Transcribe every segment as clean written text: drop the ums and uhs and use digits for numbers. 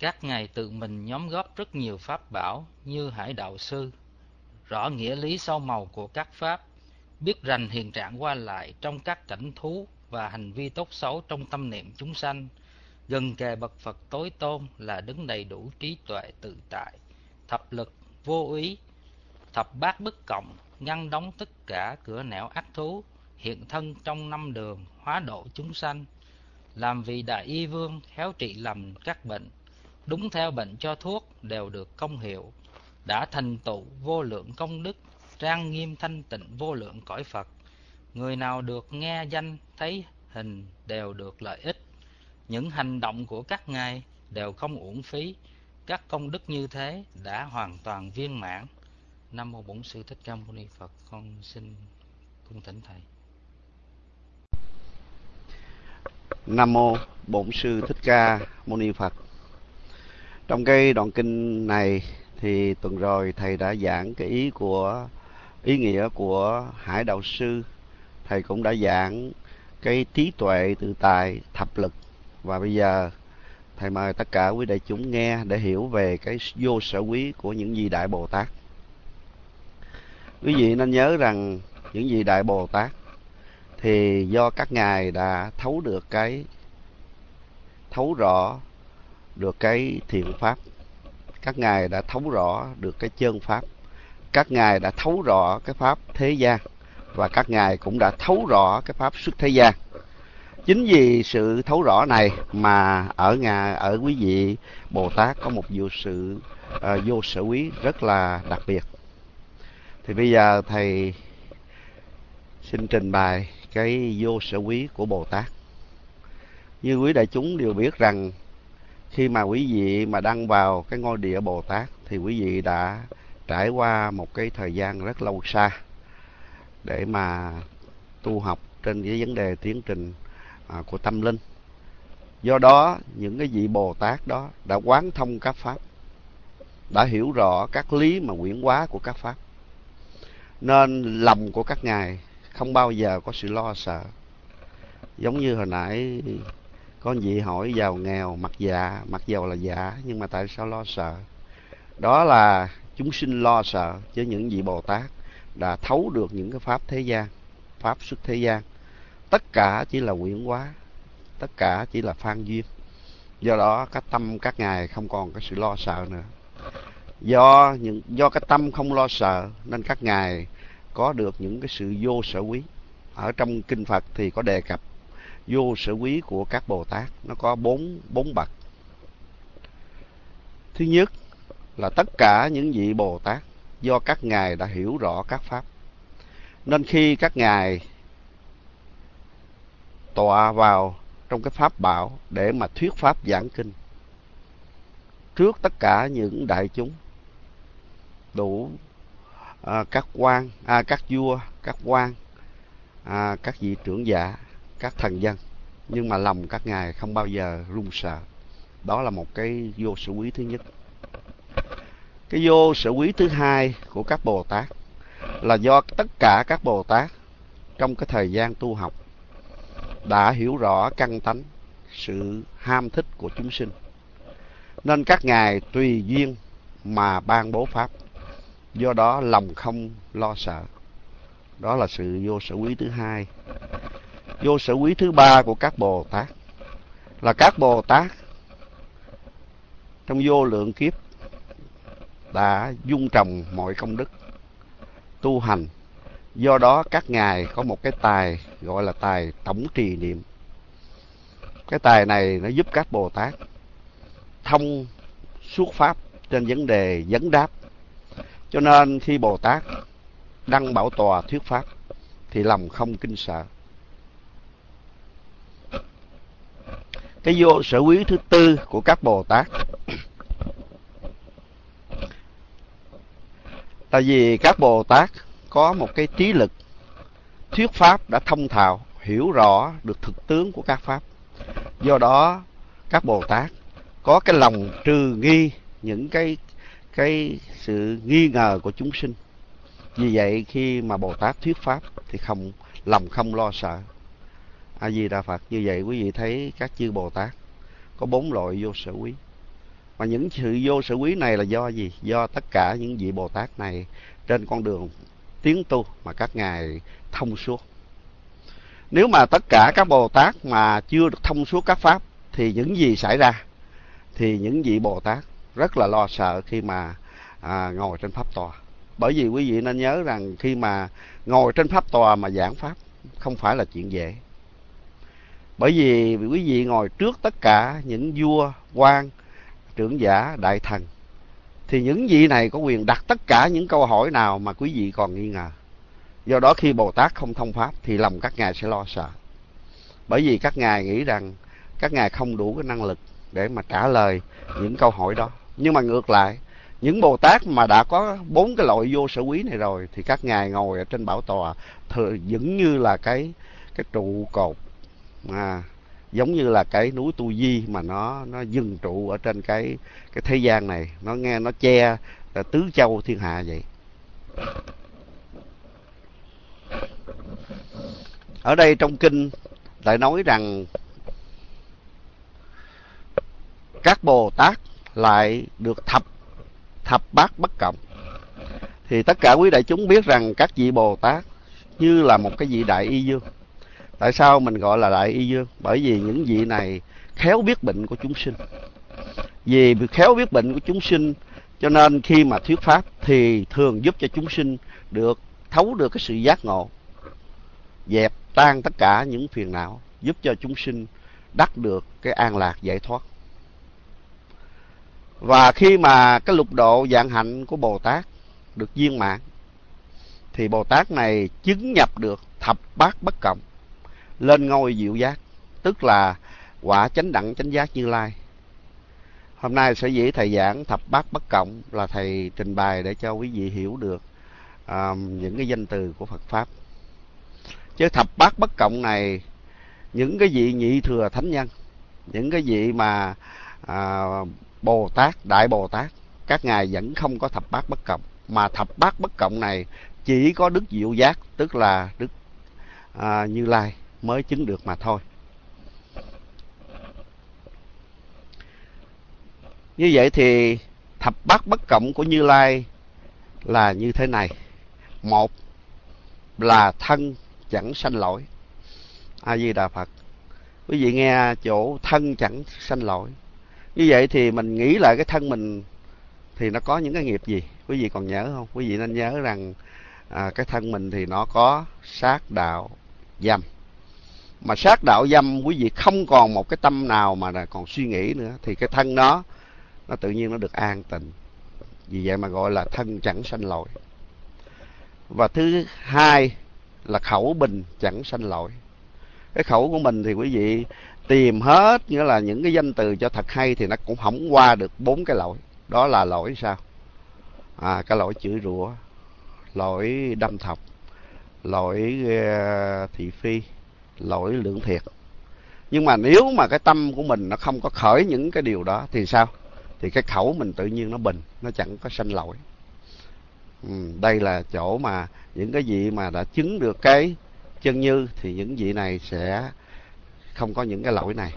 Các ngài tự mình nhóm góp rất nhiều pháp bảo như Hải Đạo Sư, rõ nghĩa lý sâu màu của các pháp, biết rành hiện trạng qua lại trong các cảnh thú và hành vi tốt xấu trong tâm niệm chúng sanh, gần kề bậc Phật tối tôn là đứng đầy đủ trí tuệ tự tại, thập lực, vô úy, thập bát bất cộng, ngăn đóng tất cả cửa nẻo ác thú, hiện thân trong năm đường, hóa độ chúng sanh, làm vì đại y vương, khéo trị lành các bệnh, đúng theo bệnh cho thuốc đều được công hiệu, đã thành tựu vô lượng công đức, trang nghiêm thanh tịnh vô lượng cõi Phật. Người nào được nghe danh thấy hình đều được lợi ích. Những hành động của các ngài đều không uổng phí. Các công đức như thế đã hoàn toàn viên mãn. Nam mô Bổn Sư Thích Ca Mâu Ni Phật. Con xin cung thỉnh thầy. Nam mô Bổn Sư Thích Ca Mâu Ni Phật. Trong cái đoạn kinh này thì tuần rồi thầy đã giảng cái ý nghĩa của Hải Đạo Sư. Thầy cũng đã giảng cái trí tuệ tự tài thập lực, và bây giờ thầy mời tất cả quý đại chúng nghe để hiểu về cái vô sở quý của những vị Đại Bồ Tát. Quý vị nên nhớ rằng những vị Đại Bồ Tát thì do các ngài đã thấu rõ được cái thiện pháp, các ngài đã thấu rõ được cái chân pháp, các ngài đã thấu rõ cái pháp thế gian, và các ngài cũng đã thấu rõ cái pháp xuất thế gian. Chính vì sự thấu rõ này mà ở quý vị Bồ Tát có một vô sở quý rất là đặc biệt. Thì bây giờ thầy xin trình bày cái vô sở quý của Bồ Tát. Như quý đại chúng đều biết rằng khi mà quý vị mà đăng vào cái ngôi địa Bồ Tát thì quý vị đã trải qua một cái thời gian rất lâu xa để mà tu học trên cái vấn đề tiến trình của tâm linh. Do đó những cái vị Bồ Tát đó đã quán thông các pháp, đã hiểu rõ các lý mà quyển hóa của các pháp, nên lòng của các ngài không bao giờ có sự lo sợ. Giống như hồi nãy có vị hỏi giàu nghèo mặc dầu là dạ, nhưng mà tại sao lo sợ? Đó là chúng sinh lo sợ, chứ những vị Bồ Tát đã thấu được những cái pháp thế gian, pháp xuất thế gian, tất cả chỉ là quyển hóa, tất cả chỉ là phan duyên. Do đó cái tâm các ngài không còn cái sự lo sợ nữa. Do cái tâm không lo sợ nên các ngài có được những cái sự vô sở quý. Ở trong kinh Phật thì có đề cập vô sở quý của các Bồ Tát, nó có bốn bậc. Thứ nhất là tất cả những vị Bồ Tát do các ngài đã hiểu rõ các pháp, nên khi các ngài tọa vào trong cái pháp bảo để mà thuyết pháp giảng kinh trước tất cả những đại chúng, đủ các quan, các vua, các quan, các vị trưởng giả, các thần dân, nhưng mà lòng các ngài không bao giờ run sợ. Đó là một cái vô sở quý thứ nhất. Cái vô sở quý thứ hai của các Bồ Tát là do tất cả các Bồ Tát trong cái thời gian tu học đã hiểu rõ căn tánh, sự ham thích của chúng sinh, nên các ngài tùy duyên mà ban bố pháp. Do đó lòng không lo sợ. Đó là sự vô sở quý thứ hai. Vô sở quý thứ ba của các Bồ Tát là các Bồ Tát trong vô lượng kiếp đã dung trồng mọi công đức tu hành. Do đó các ngài có một cái tài gọi là tài tổng trì niệm. Cái tài này nó giúp các Bồ Tát thông suốt pháp trên vấn đề vấn đáp. Cho nên khi Bồ Tát đăng bảo tòa thuyết pháp thì lòng không kinh sợ. Cái vô sở quý thứ tư của các Bồ Tát là vì các Bồ Tát có một cái trí lực thuyết pháp đã thông thạo, hiểu rõ được thực tướng của các pháp. Do đó các Bồ Tát có cái lòng trừ nghi những cái sự nghi ngờ của chúng sinh. Vì vậy khi mà Bồ Tát thuyết pháp thì lòng không lo sợ. A Di Đà Phật. Như vậy quý vị thấy các chư Bồ Tát có 4 loại vô sở quý. Mà những sự vô sở quý này là do gì? Do tất cả những vị Bồ Tát này trên con đường tiến tu mà các ngài thông suốt. Nếu mà tất cả các Bồ Tát mà chưa được thông suốt các pháp thì những gì xảy ra? Thì những vị Bồ Tát rất là lo sợ khi mà ngồi trên pháp tòa. Bởi vì quý vị nên nhớ rằng khi mà ngồi trên pháp tòa mà giảng pháp không phải là chuyện dễ. Bởi vì quý vị ngồi trước tất cả những vua, quan, trưởng giả, đại thần, thì những vị này có quyền đặt tất cả những câu hỏi nào mà quý vị còn nghi ngờ. Do đó khi Bồ Tát không thông pháp thì lòng các ngài sẽ lo sợ. Bởi vì các ngài nghĩ rằng các ngài không đủ cái năng lực để mà trả lời những câu hỏi đó. Nhưng mà ngược lại, những Bồ Tát mà đã có 4 cái loại vô sở quý này rồi thì các ngài ngồi ở trên bảo tòa vững như là cái trụ cột, giống như là cái núi Tu Di mà nó dừng trụ ở trên cái thế gian này, nó che tứ châu thiên hạ vậy. Ở đây trong kinh lại nói rằng các Bồ Tát lại được thập bát bất cộng. Thì tất cả quý đại chúng biết rằng các vị Bồ Tát như là một cái vị đại y dương. Tại sao mình gọi là đại y dương? Bởi vì những vị này khéo biết bệnh của chúng sinh. Vì khéo biết bệnh của chúng sinh cho nên khi mà thuyết pháp thì thường giúp cho chúng sinh được thấu được cái sự giác ngộ, dẹp tan tất cả những phiền não, giúp cho chúng sinh đắc được cái an lạc giải thoát. Và khi mà cái lục độ vạn hạnh của Bồ Tát được viên mãn thì Bồ Tát này chứng nhập được thập bát bất cộng, lên ngôi diệu giác, tức là quả chánh đẳng chánh giác Như Lai. Hôm nay sở dĩ thầy giảng thập bát bất cộng là thầy trình bày để cho quý vị hiểu được những cái danh từ của Phật Pháp. Chứ thập bát bất cộng này, những cái vị nhị thừa thánh nhân, những cái vị mà Bồ Tát, Đại Bồ Tát, các ngài vẫn không có thập bát bất cộng. Mà thập bát bất cộng này chỉ có Đức Diệu Giác, tức là Đức Như Lai mới chứng được mà thôi. Như vậy thì thập bát bất cộng của Như Lai là như thế này. Một là thân chẳng sanh lỗi. A Di Đà Phật. Quý vị nghe chỗ thân chẳng sanh lỗi. Như vậy thì mình nghĩ lại cái thân mình thì nó có những cái nghiệp gì? Quý vị còn nhớ không? Quý vị nên nhớ rằng cái thân mình thì nó có sát đạo dâm. Mà sát đạo dâm quý vị không còn một cái tâm nào mà còn suy nghĩ nữa thì cái thân nó tự nhiên nó được an tịnh. Vì vậy mà gọi là thân chẳng sanh lỗi. Và thứ hai là khẩu bình chẳng sanh lỗi. Cái khẩu của mình thì quý vị tìm hết, nghĩa là những cái danh từ cho thật hay thì nó cũng không qua được 4 cái lỗi. Đó là lỗi sao? Cái lỗi chửi rủa, lỗi đâm thọc, lỗi thị phi, lỗi lượng thiệt. Nhưng mà nếu mà cái tâm của mình nó không có khởi những cái điều đó thì sao? Thì cái khẩu mình tự nhiên nó bình, nó chẳng có sanh lỗi. Đây là chỗ mà những cái vị mà đã chứng được cái chân như thì những vị này sẽ không có những cái lỗi này.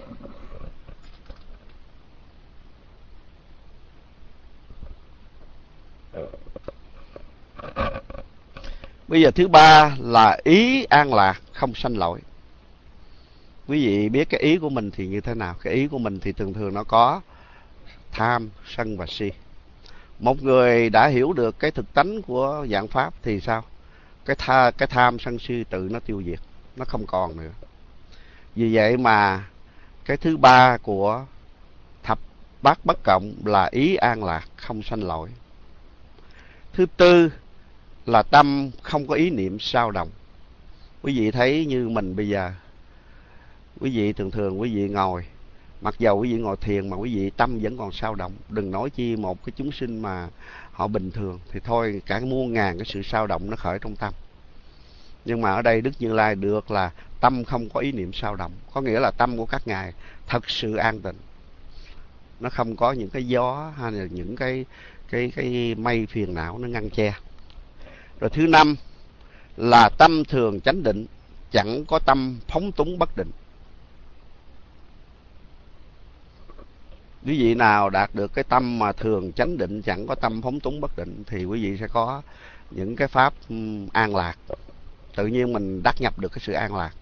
Bây giờ thứ ba là ý an lạc không sanh lỗi. Quý vị biết cái ý của mình thì như thế nào? Cái ý của mình thì thường thường nó có tham, sân và si. Một người đã hiểu được cái thực tánh của dạng pháp thì sao? Cái tham, sân, si tự nó tiêu diệt, nó không còn nữa. Vì vậy mà cái thứ ba của thập bát bất cộng là ý an lạc không sanh lỗi. Thứ tư là tâm không có ý niệm sao động. Quý vị thấy như mình bây giờ, quý vị thường quý vị ngồi, mặc dầu quý vị ngồi thiền mà quý vị tâm vẫn còn sao động. Đừng nói chi một cái chúng sinh mà họ bình thường thì thôi, cả muôn ngàn cái sự sao động nó khởi trong tâm. Nhưng mà ở đây Đức Như Lai được là tâm không có ý niệm sao động. Có nghĩa là tâm của các ngài thật sự an tịnh. Nó không có những cái gió hay là những cái mây phiền não nó ngăn che. Rồi thứ năm là tâm thường chánh định, chẳng có tâm phóng túng bất định. Quý vị nào đạt được cái tâm mà thường chánh định, chẳng có tâm phóng túng bất định, thì quý vị sẽ có những cái pháp an lạc. Tự nhiên mình đắc nhập được cái sự an lạc.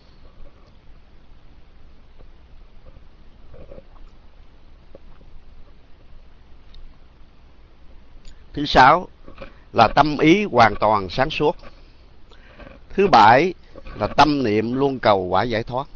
Thứ sáu là tâm ý hoàn toàn sáng suốt. Thứ bảy là tâm niệm luôn cầu quả giải thoát.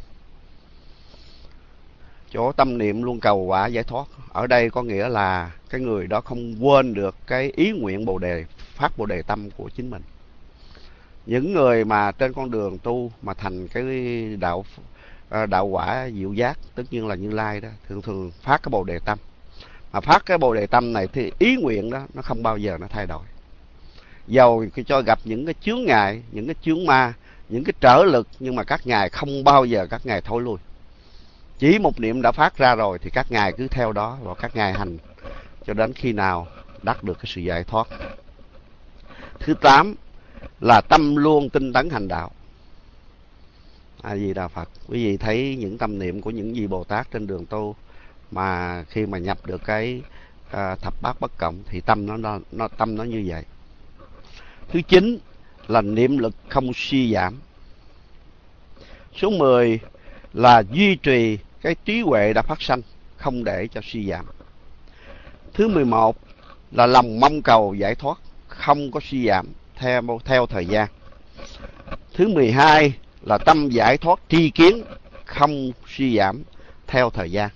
Chỗ tâm niệm luôn cầu quả giải thoát ở đây có nghĩa là cái người đó không quên được cái ý nguyện bồ đề, phát bồ đề tâm của chính mình. Những người mà trên con đường tu mà thành cái đạo quả diệu giác, tất nhiên là Như Lai đó, thường thường phát cái bồ đề tâm. Mà phát cái bồ đề tâm này thì ý nguyện đó nó không bao giờ nó thay đổi. Dầu cho gặp những cái chướng ngại, những cái chướng ma, những cái trở lực, nhưng mà các ngài không bao giờ các ngài thối lui. Chỉ một niệm đã phát ra rồi thì các ngài cứ theo đó và các ngài hành cho đến khi nào đắc được cái sự giải thoát. Thứ tám là tâm luôn tinh tấn hành đạo. A Di Đà Phật. Quý vị thấy những tâm niệm của những vị Bồ Tát trên đường tu mà khi mà nhập được cái thập bát bất cộng thì tâm nó như vậy. Thứ chín là niệm lực không suy giảm. Số 10 là duy trì cái trí huệ đã phát sanh, không để cho suy giảm. Thứ 11 là lòng mong cầu giải thoát, không có suy giảm theo thời gian. Thứ 12 là tâm giải thoát tri kiến, không suy giảm theo thời gian.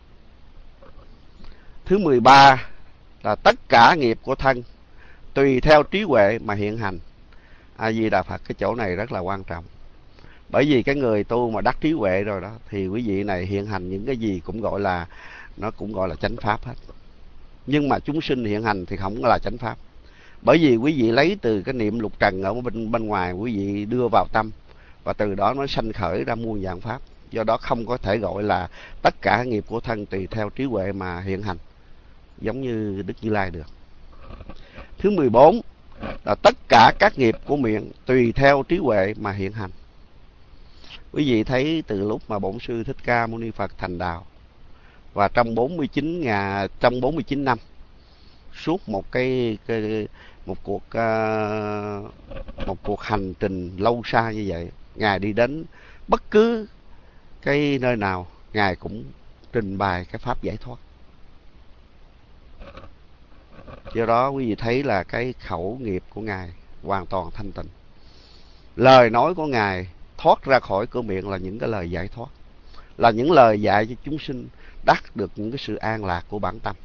Thứ 13 là tất cả nghiệp của thân tùy theo trí huệ mà hiện hành. A Di Đà Phật. Cái chỗ này rất là quan trọng. Bởi vì cái người tu mà đắc trí huệ rồi đó thì quý vị này hiện hành những cái gì cũng gọi là, nó cũng gọi là chánh pháp hết. Nhưng mà chúng sinh hiện hành thì không là chánh pháp. Bởi vì quý vị lấy từ cái niệm lục trần ở bên ngoài, quý vị đưa vào tâm, và từ đó nó sanh khởi ra muôn dạng pháp. Do đó không có thể gọi là tất cả nghiệp của thân tùy theo trí huệ mà hiện hành, giống như Đức Như Lai được. Thứ 14 là tất cả các nghiệp của miệng tùy theo trí huệ mà hiện hành. Quý vị thấy từ lúc mà Bổn Sư Thích Ca Mâu Ni Phật thành đạo, và trong 49 năm, suốt một cuộc hành trình lâu xa như vậy, Ngài đi đến bất cứ cái nơi nào, Ngài cũng trình bày cái pháp giải thoát. Do đó quý vị thấy là cái khẩu nghiệp của Ngài hoàn toàn thanh tịnh. Lời nói của Ngài thoát ra khỏi cửa miệng là những cái lời giải thoát, là những lời dạy cho chúng sinh đắc được những cái sự an lạc của bản tâm.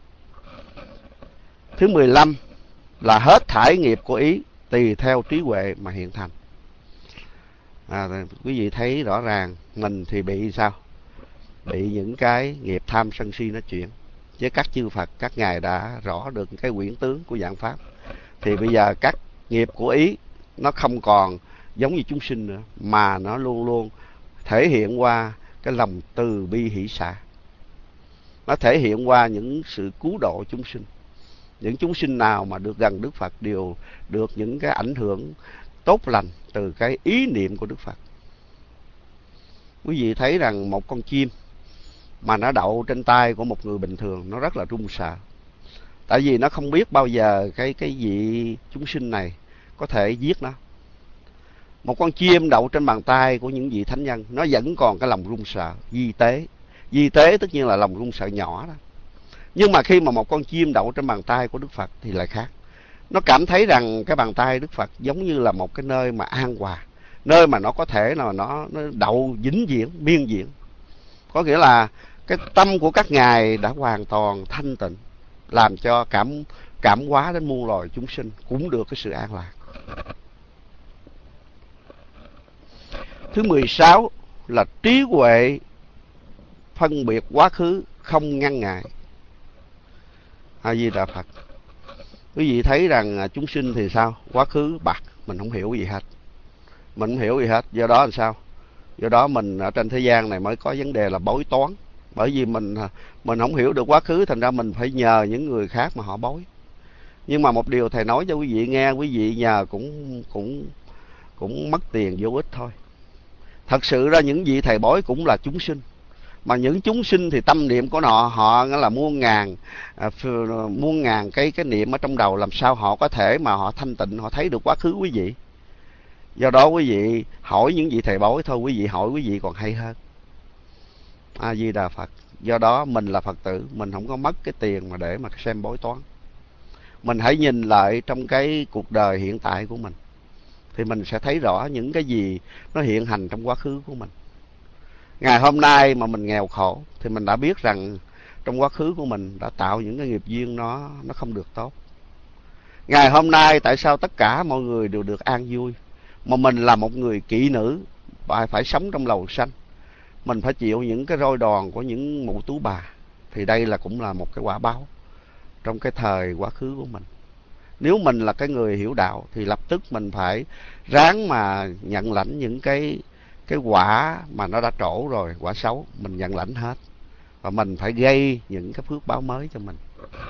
Thứ 15 là hết thải nghiệp của ý tùy theo trí huệ mà hiện thành. Quý vị thấy rõ ràng mình thì bị sao? Bị những cái nghiệp tham sân si nó chuyển. Chứ các chư Phật, các ngài đã rõ được cái quyển tướng của dạng pháp. Thì bây giờ các nghiệp của ý nó không còn giống như chúng sinh nữa, mà nó luôn luôn thể hiện qua cái lòng từ bi hỷ xả. Nó thể hiện qua những sự cứu độ chúng sinh. Những chúng sinh nào mà được gần Đức Phật đều được những cái ảnh hưởng tốt lành từ cái ý niệm của Đức Phật. Quý vị thấy rằng một con chim mà nó đậu trên tay của một người bình thường, nó rất là run sợ. Tại vì nó không biết bao giờ cái vị chúng sinh này có thể giết nó. Một con chim đậu trên bàn tay của những vị thánh nhân, nó vẫn còn cái lòng run sợ, di tế. Di tế tất nhiên là lòng run sợ nhỏ đó. Nhưng mà khi mà một con chim đậu trên bàn tay của Đức Phật thì lại khác. Nó cảm thấy rằng cái bàn tay Đức Phật giống như là một cái nơi mà an hòa, nơi mà nó có thể là nó đậu vĩnh viễn, miên diện. Có nghĩa là cái tâm của các ngài đã hoàn toàn thanh tịnh, làm cho cảm hóa đến muôn loài chúng sinh cũng được cái sự an lạc. Thứ 16 là trí huệ phân biệt quá khứ, không ngăn ngại. A Di Đà Phật. Quý vị thấy rằng chúng sinh thì sao? Quá khứ bạc, mình không hiểu gì hết. Mình không hiểu gì hết. Do đó làm sao? Do đó mình ở trên thế gian này mới có vấn đề là bói toán. Bởi vì mình không hiểu được quá khứ, thành ra mình phải nhờ những người khác mà họ bói. Nhưng mà một điều thầy nói cho quý vị nghe, quý vị nhờ cũng mất tiền vô ích thôi. Thật sự ra những vị thầy bói cũng là chúng sinh, Mà những chúng sinh thì tâm niệm của họ là muôn ngàn cái niệm ở trong đầu, làm sao họ có thể mà họ thanh tịnh, họ thấy được quá khứ quý vị. Do đó quý vị hỏi những vị thầy bói thôi, quý vị hỏi quý vị còn hay hơn. A Di Đà Phật. Do đó mình là Phật tử, mình không có mất cái tiền mà để mà xem bói toán. Mình hãy nhìn lại trong cái cuộc đời hiện tại của mình, thì mình sẽ thấy rõ những cái gì nó hiện hành trong quá khứ của mình. Ngày hôm nay mà mình nghèo khổ thì mình đã biết rằng trong quá khứ của mình đã tạo những cái nghiệp duyên nó không được tốt. Ngày hôm nay tại sao tất cả mọi người đều được an vui, mà mình là một người kỹ nữ phải sống trong lầu xanh, mình phải chịu những cái roi đòn của những mụ tú bà. Thì đây cũng là một cái quả báo trong cái thời quá khứ của mình. Nếu mình là cái người hiểu đạo thì lập tức mình phải ráng mà nhận lãnh những cái quả mà nó đã trổ rồi, quả xấu mình nhận lãnh hết, và mình phải gây những cái phước báo mới cho mình.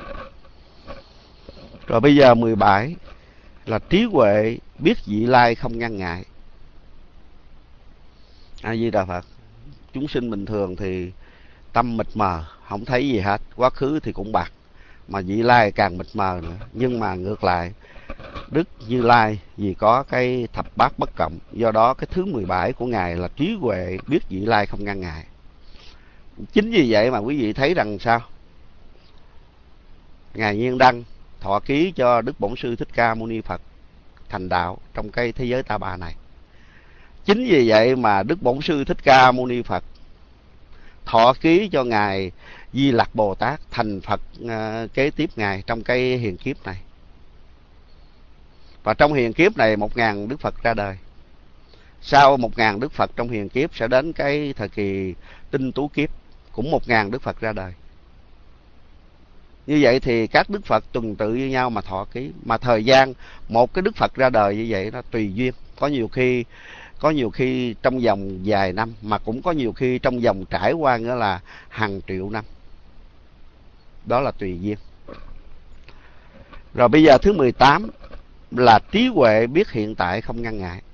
Rồi bây giờ 17 là trí huệ biết vị lai không ngăn ngại. A Di Đà Phật. Chúng sinh bình thường thì tâm mịt mờ, không thấy gì hết, quá khứ thì cũng bạc, mà vị lai càng mịt mờ nữa. Nhưng mà ngược lại, Đức Như Lai vì có cái thập bát bất cộng, do đó cái thứ 17 của Ngài là trí huệ biết vị lai không ngăn ngại. Chính vì vậy mà quý vị thấy rằng sao? Ngài Nhiên Đăng thọ ký cho Đức Bổn Sư Thích Ca Mâu Ni Phật thành đạo trong cái thế giới Ta Bà này. Chính vì vậy mà Đức Bổn Sư Thích Ca Mâu Ni Phật thọ ký cho Ngài Di Lặc Bồ Tát thành Phật kế tiếp Ngài trong cái hiền kiếp này. Và trong hiền kiếp này 1000 Đức Phật ra đời. Sau 1000 Đức Phật trong hiền kiếp sẽ đến cái thời kỳ tinh tú kiếp, cũng 1000 Đức Phật ra đời. Như vậy thì các Đức Phật tuần tự với nhau mà thọ ký. Mà thời gian một cái Đức Phật ra đời như vậy nó tùy duyên. Có nhiều khi trong vòng vài năm, mà cũng có nhiều khi trong vòng trải qua nghĩa là hàng triệu năm. Đó là tùy duyên. Rồi bây giờ thứ 18 là trí huệ biết hiện tại không ngăn ngại.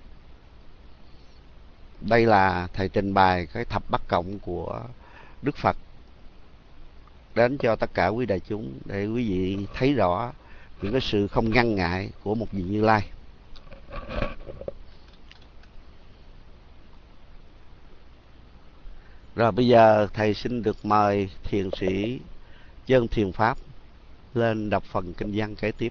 Đây là thầy trình bày cái thập bát cộng của Đức Phật đến cho tất cả quý đại chúng, để quý vị thấy rõ những cái sự không ngăn ngại của một vị Như Lai. Rồi bây giờ thầy xin được mời thiền sĩ Chân Thiền Pháp lên đọc phần kinh văn kế tiếp.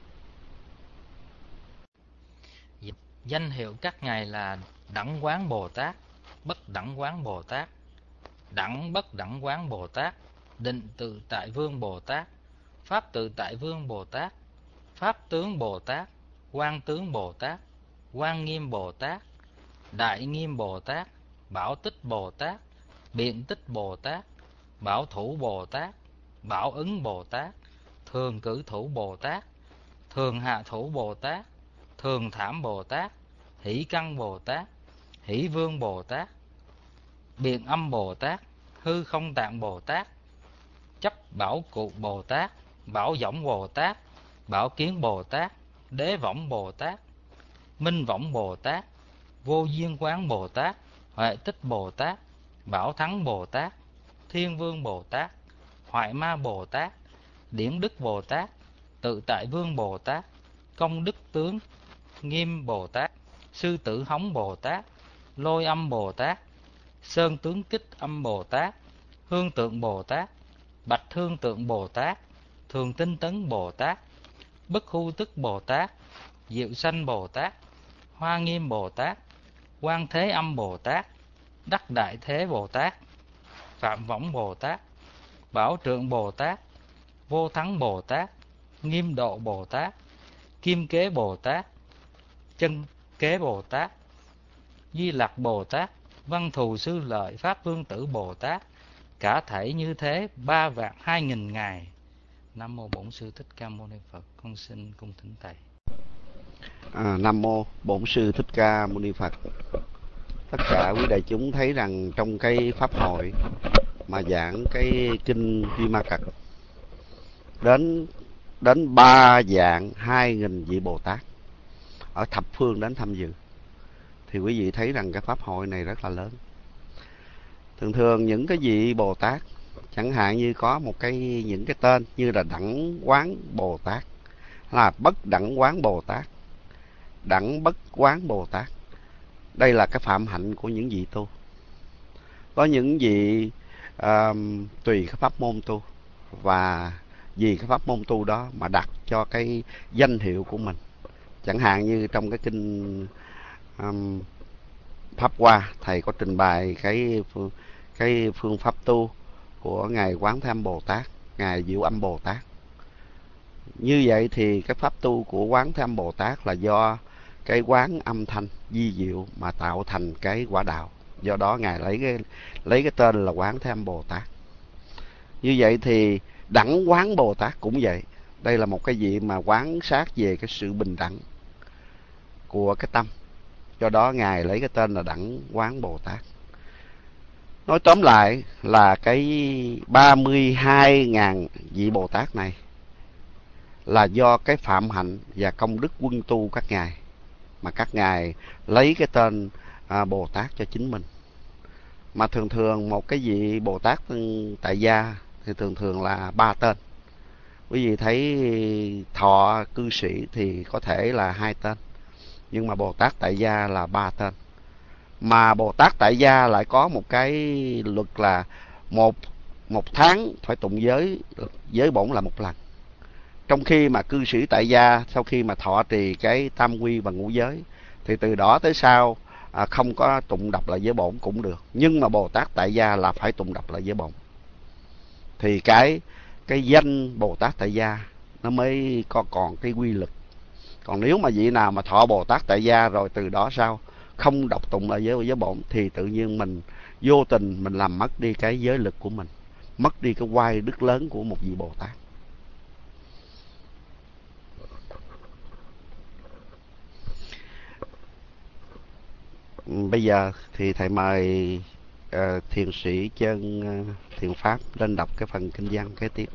Danh hiệu các ngài là Đẳng Quán Bồ Tát, Bất Đẳng Quán Bồ Tát, Đẳng Bất Đẳng Quán Bồ Tát, Định Tự Tại Vương Bồ Tát, Pháp Tự Tại Vương Bồ Tát, Pháp Tướng Bồ Tát, Quang Tướng Bồ Tát, Quang Nghiêm Bồ Tát, Đại Nghiêm Bồ Tát, Bảo Tích Bồ Tát, Biện Tích Bồ Tát, Bảo Thủ Bồ Tát, Bảo Ứng Bồ Tát, Thường Cử Thủ Bồ Tát, Thường Hạ Thủ Bồ Tát, Thường Thảm Bồ Tát, Hỷ Căn Bồ Tát, Hỷ Vương Bồ Tát, Biện Âm Bồ Tát, Hư Không Tạng Bồ Tát, Chấp Bảo Cụ Bồ Tát, Bảo Võng Bồ Tát, Bảo Kiến Bồ Tát, Đế Võng Bồ Tát, Minh Võng Bồ Tát, Vô Duyên Quán Bồ Tát, Huệ Tích Bồ Tát, Bảo Thắng Bồ Tát, Thiên Vương Bồ Tát, Hoại Ma Bồ Tát, Điển Đức Bồ Tát, Tự Tại Vương Bồ Tát, Công Đức Tướng Nghiêm Bồ Tát, Sư Tử Hống Bồ Tát, Lôi Âm Bồ Tát, Sơn Tướng Kích Âm Bồ Tát, Hương Tượng Bồ Tát, Bạch Hương Tượng Bồ Tát, Thường Tinh Tấn Bồ Tát, Bất Khu Tức Bồ Tát, Diệu Sanh Bồ Tát, Hoa Nghiêm Bồ Tát, Quan Thế Âm Bồ Tát, Đắc Đại Thế Bồ Tát, Phạm Võng Bồ Tát, Bảo Trượng Bồ Tát, Vô Thắng Bồ Tát, Nghiêm Độ Bồ Tát, Kim Kế Bồ Tát, Chân Kế Bồ Tát, Di Lặc Bồ Tát, Văn Thù Sư Lợi, Pháp Vương Tử Bồ Tát, cả thảy như thế 3.200.000 ngài. Nam mô Bổn Sư Thích Ca Mâu Ni Phật. Con xin cung thỉnh thầy. Nam mô Bổn Sư Thích Ca Mâu Ni Phật. Tất cả quý đại chúng thấy rằng trong cái pháp hội mà giảng cái kinh Vi Ma Cật đến 3.200.000 vị Bồ Tát ở thập phương đến tham dự, thì quý vị thấy rằng cái pháp hội này rất là lớn. Thường thường những cái vị Bồ Tát, chẳng hạn như có những cái tên như là Đẳng Quán Bồ Tát, là Bất Đẳng Quán Bồ Tát, Đẳng Bất Quán Bồ Tát. Đây là cái phạm hạnh của những vị tu. Có những vị tùy cái pháp môn tu, và vì cái pháp môn tu đó mà đặt cho cái danh hiệu của mình. Chẳng hạn như trong cái kinh Pháp Hoa, thầy có trình bày cái phương pháp tu của ngài Quán Thế Âm Bồ Tát, ngài Diệu Âm Bồ Tát. Như vậy thì cái pháp tu của Quán Thế Âm Bồ Tát là do cái quán âm thanh vi diệu mà tạo thành cái quả đạo. Do đó ngài lấy cái tên là Quán Thế Âm Bồ Tát. Như vậy thì Đẳng Quán Bồ Tát cũng vậy. Đây là một cái vị mà quán sát về cái sự bình đẳng của cái tâm. Do đó ngài lấy cái tên là Đẳng Quán Bồ Tát. Nói tóm lại là cái 32.000 vị Bồ Tát này là do cái phạm hạnh và công đức quân tu các ngài, mà các ngài lấy cái tên Bồ Tát cho chính mình. Mà thường thường một cái vị Bồ Tát tại gia thì thường thường là 3 tên. Quý vị thấy thọ cư sĩ thì có thể là 2 tên, nhưng mà Bồ Tát tại gia là 3 tên. Mà Bồ Tát tại gia lại có một cái luật là một tháng phải tụng giới bổn là 1 lần. Trong khi mà cư sĩ tại gia sau khi mà thọ trì cái tam quy và ngũ giới thì từ đó tới sau không có tụng đọc lại giới bổn cũng được. Nhưng mà Bồ Tát tại gia là phải tụng đọc lại giới bổn. Thì cái danh Bồ Tát tại gia nó mới còn cái quy lực. Còn nếu mà vị nào mà thọ Bồ Tát tại gia rồi từ đó sau không đọc tụng lại giới bổn thì tự nhiên mình vô tình mình làm mất đi cái giới lực của mình, mất đi cái oai đức lớn của một vị Bồ Tát. Bây giờ thì thầy mời thiền sĩ Chân Thiện Pháp lên đọc cái phần kinh văn kế tiếp.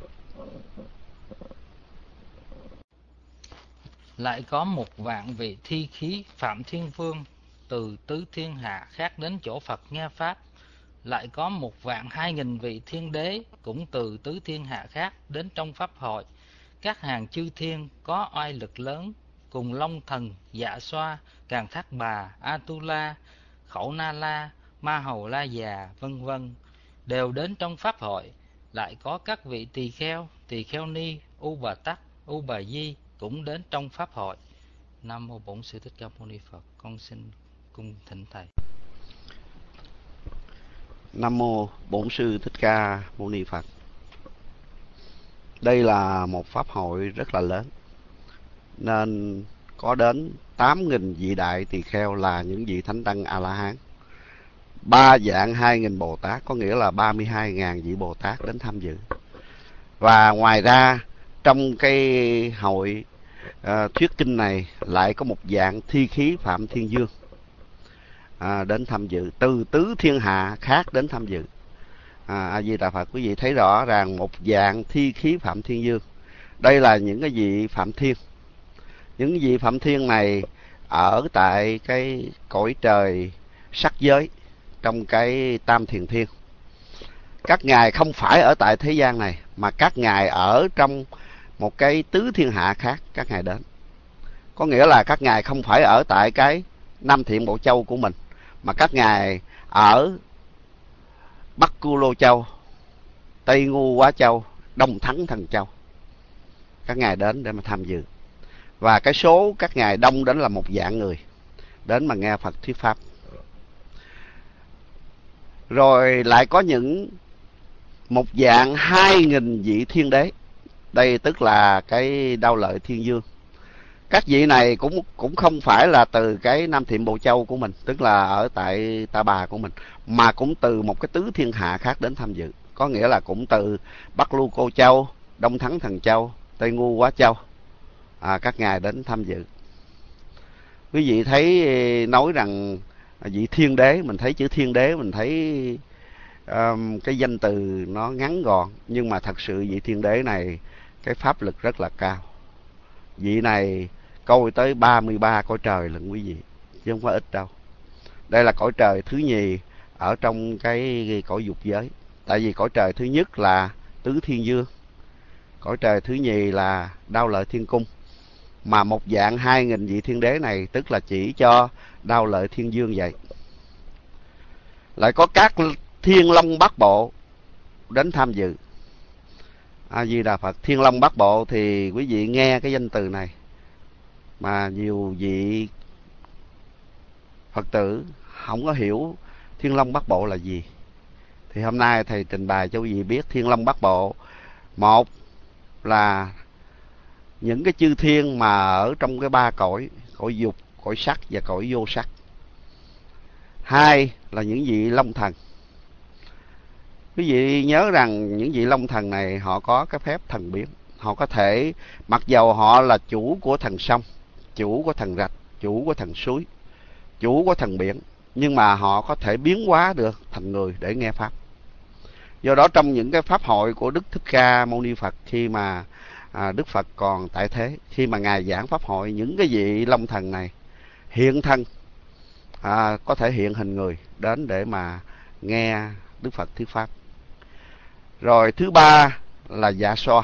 Lại có 1.000 vị thi khí Phạm Thiên Vương từ tứ thiên hạ khác đến chỗ Phật nghe pháp. Lại có 1.200.000 vị thiên đế cũng từ tứ thiên hạ khác đến trong pháp hội. Các hàng chư thiên có oai lực lớn, cùng Long Thần, Dạ Xoa, Càn Thác Bà, Atula, Khẩu Na La, Ma Hầu La Già, vân vân, đều đến trong pháp hội. Lại có các vị tỳ kheo ni, U Bà Tắc, U Bà Di cũng đến trong pháp hội. Nam mô Bổn Sư Thích Ca Mâu Ni Phật. Con xin cung thỉnh thầy. Nam mô Bổn Sư Thích Ca Mâu Ni Phật. Đây là một pháp hội rất là lớn, nên có đến 8.000 vị đại tỳ kheo là những vị thánh tăng A La Hán, 3 vạn 2.000 Bồ Tát, có nghĩa là 32.000 vị Bồ Tát đến tham dự. Và ngoài ra trong cái hội thuyết kinh này lại có một dạng thi khí Phạm Thiên Dương đến tham dự, từ tứ thiên hạ khác đến tham dự. A Di Đà Phật. Quý vị thấy rõ ràng một dạng thi khí Phạm Thiên Dương. Đây là những cái vị Phạm Thiên. Những vị Phạm Thiên này ở tại cái cõi trời sắc giới, trong cái Tam Thiền Thiên. Các ngài không phải ở tại thế gian này, mà các ngài ở trong một cái tứ thiên hạ khác các ngài đến. Có nghĩa là các ngài không phải ở tại cái Nam Thiện Bộ Châu của mình, mà các ngài ở Bắc Cư Lô Châu, Tây Ngu Quá Châu, Đông Thắng Thần Châu. Các ngài đến để mà tham dự. Và cái số các ngài đông đến là 1 vạn người đến mà nghe Phật thuyết pháp. Rồi lại có những 1.200.000 vị thiên đế. Đây tức là cái Đao Lợi Thiên Dương. Các vị này cũng không phải là từ cái Nam Thiện Bộ Châu của mình, tức là ở tại Ta Bà của mình, mà cũng từ một cái tứ thiên hạ khác đến tham dự. Có nghĩa là cũng từ Bắc Lưu Cô Châu, Đông Thắng Thần Châu, Tây Ngu Quá Châu, các ngài đến tham dự. Quý vị thấy nói rằng vị thiên đế, mình thấy chữ thiên đế, mình thấy cái danh từ nó ngắn gọn, nhưng mà thật sự vị thiên đế này cái pháp lực rất là cao. Vị này coi tới 33 cõi trời lận quý vị, chứ không có ít đâu. Đây là cõi trời thứ nhì ở trong cái cõi dục giới. Tại vì cõi trời thứ nhất là tứ thiên dương, cõi trời thứ nhì là Đao Lợi Thiên Cung. Mà một dạng 2.000 vị thiên đế này tức là chỉ cho Đao Lợi Thiên Dương vậy. Lại có các Thiên Long Bát Bộ đến tham dự. A Di Đà Phật. Thiên Long Bát Bộ thì quý vị nghe cái danh từ này mà nhiều vị Phật tử không có hiểu Thiên Long Bát Bộ là gì. Thì hôm nay thầy trình bày cho quý vị biết Thiên Long Bát Bộ. Một là những cái chư thiên mà ở trong cái ba cõi, cõi dục, cõi sắc và cõi vô sắc. Hai là những vị Long Thần. Quý vị nhớ rằng những vị Long Thần này họ có cái phép thần biến. Họ có thể, mặc dầu họ là chủ của thần sông, chủ của thần rạch, chủ của thần suối, chủ của thần biển, nhưng mà họ có thể biến hóa được thành người để nghe Pháp. Do đó trong những cái Pháp hội của Đức Thích Ca Mâu Ni Phật, khi mà Đức Phật còn tại thế, khi mà Ngài giảng Pháp hội, những cái vị Long Thần này hiện thân, có thể hiện hình người đến để mà nghe Đức Phật thuyết Pháp. Rồi thứ ba là Dạ So.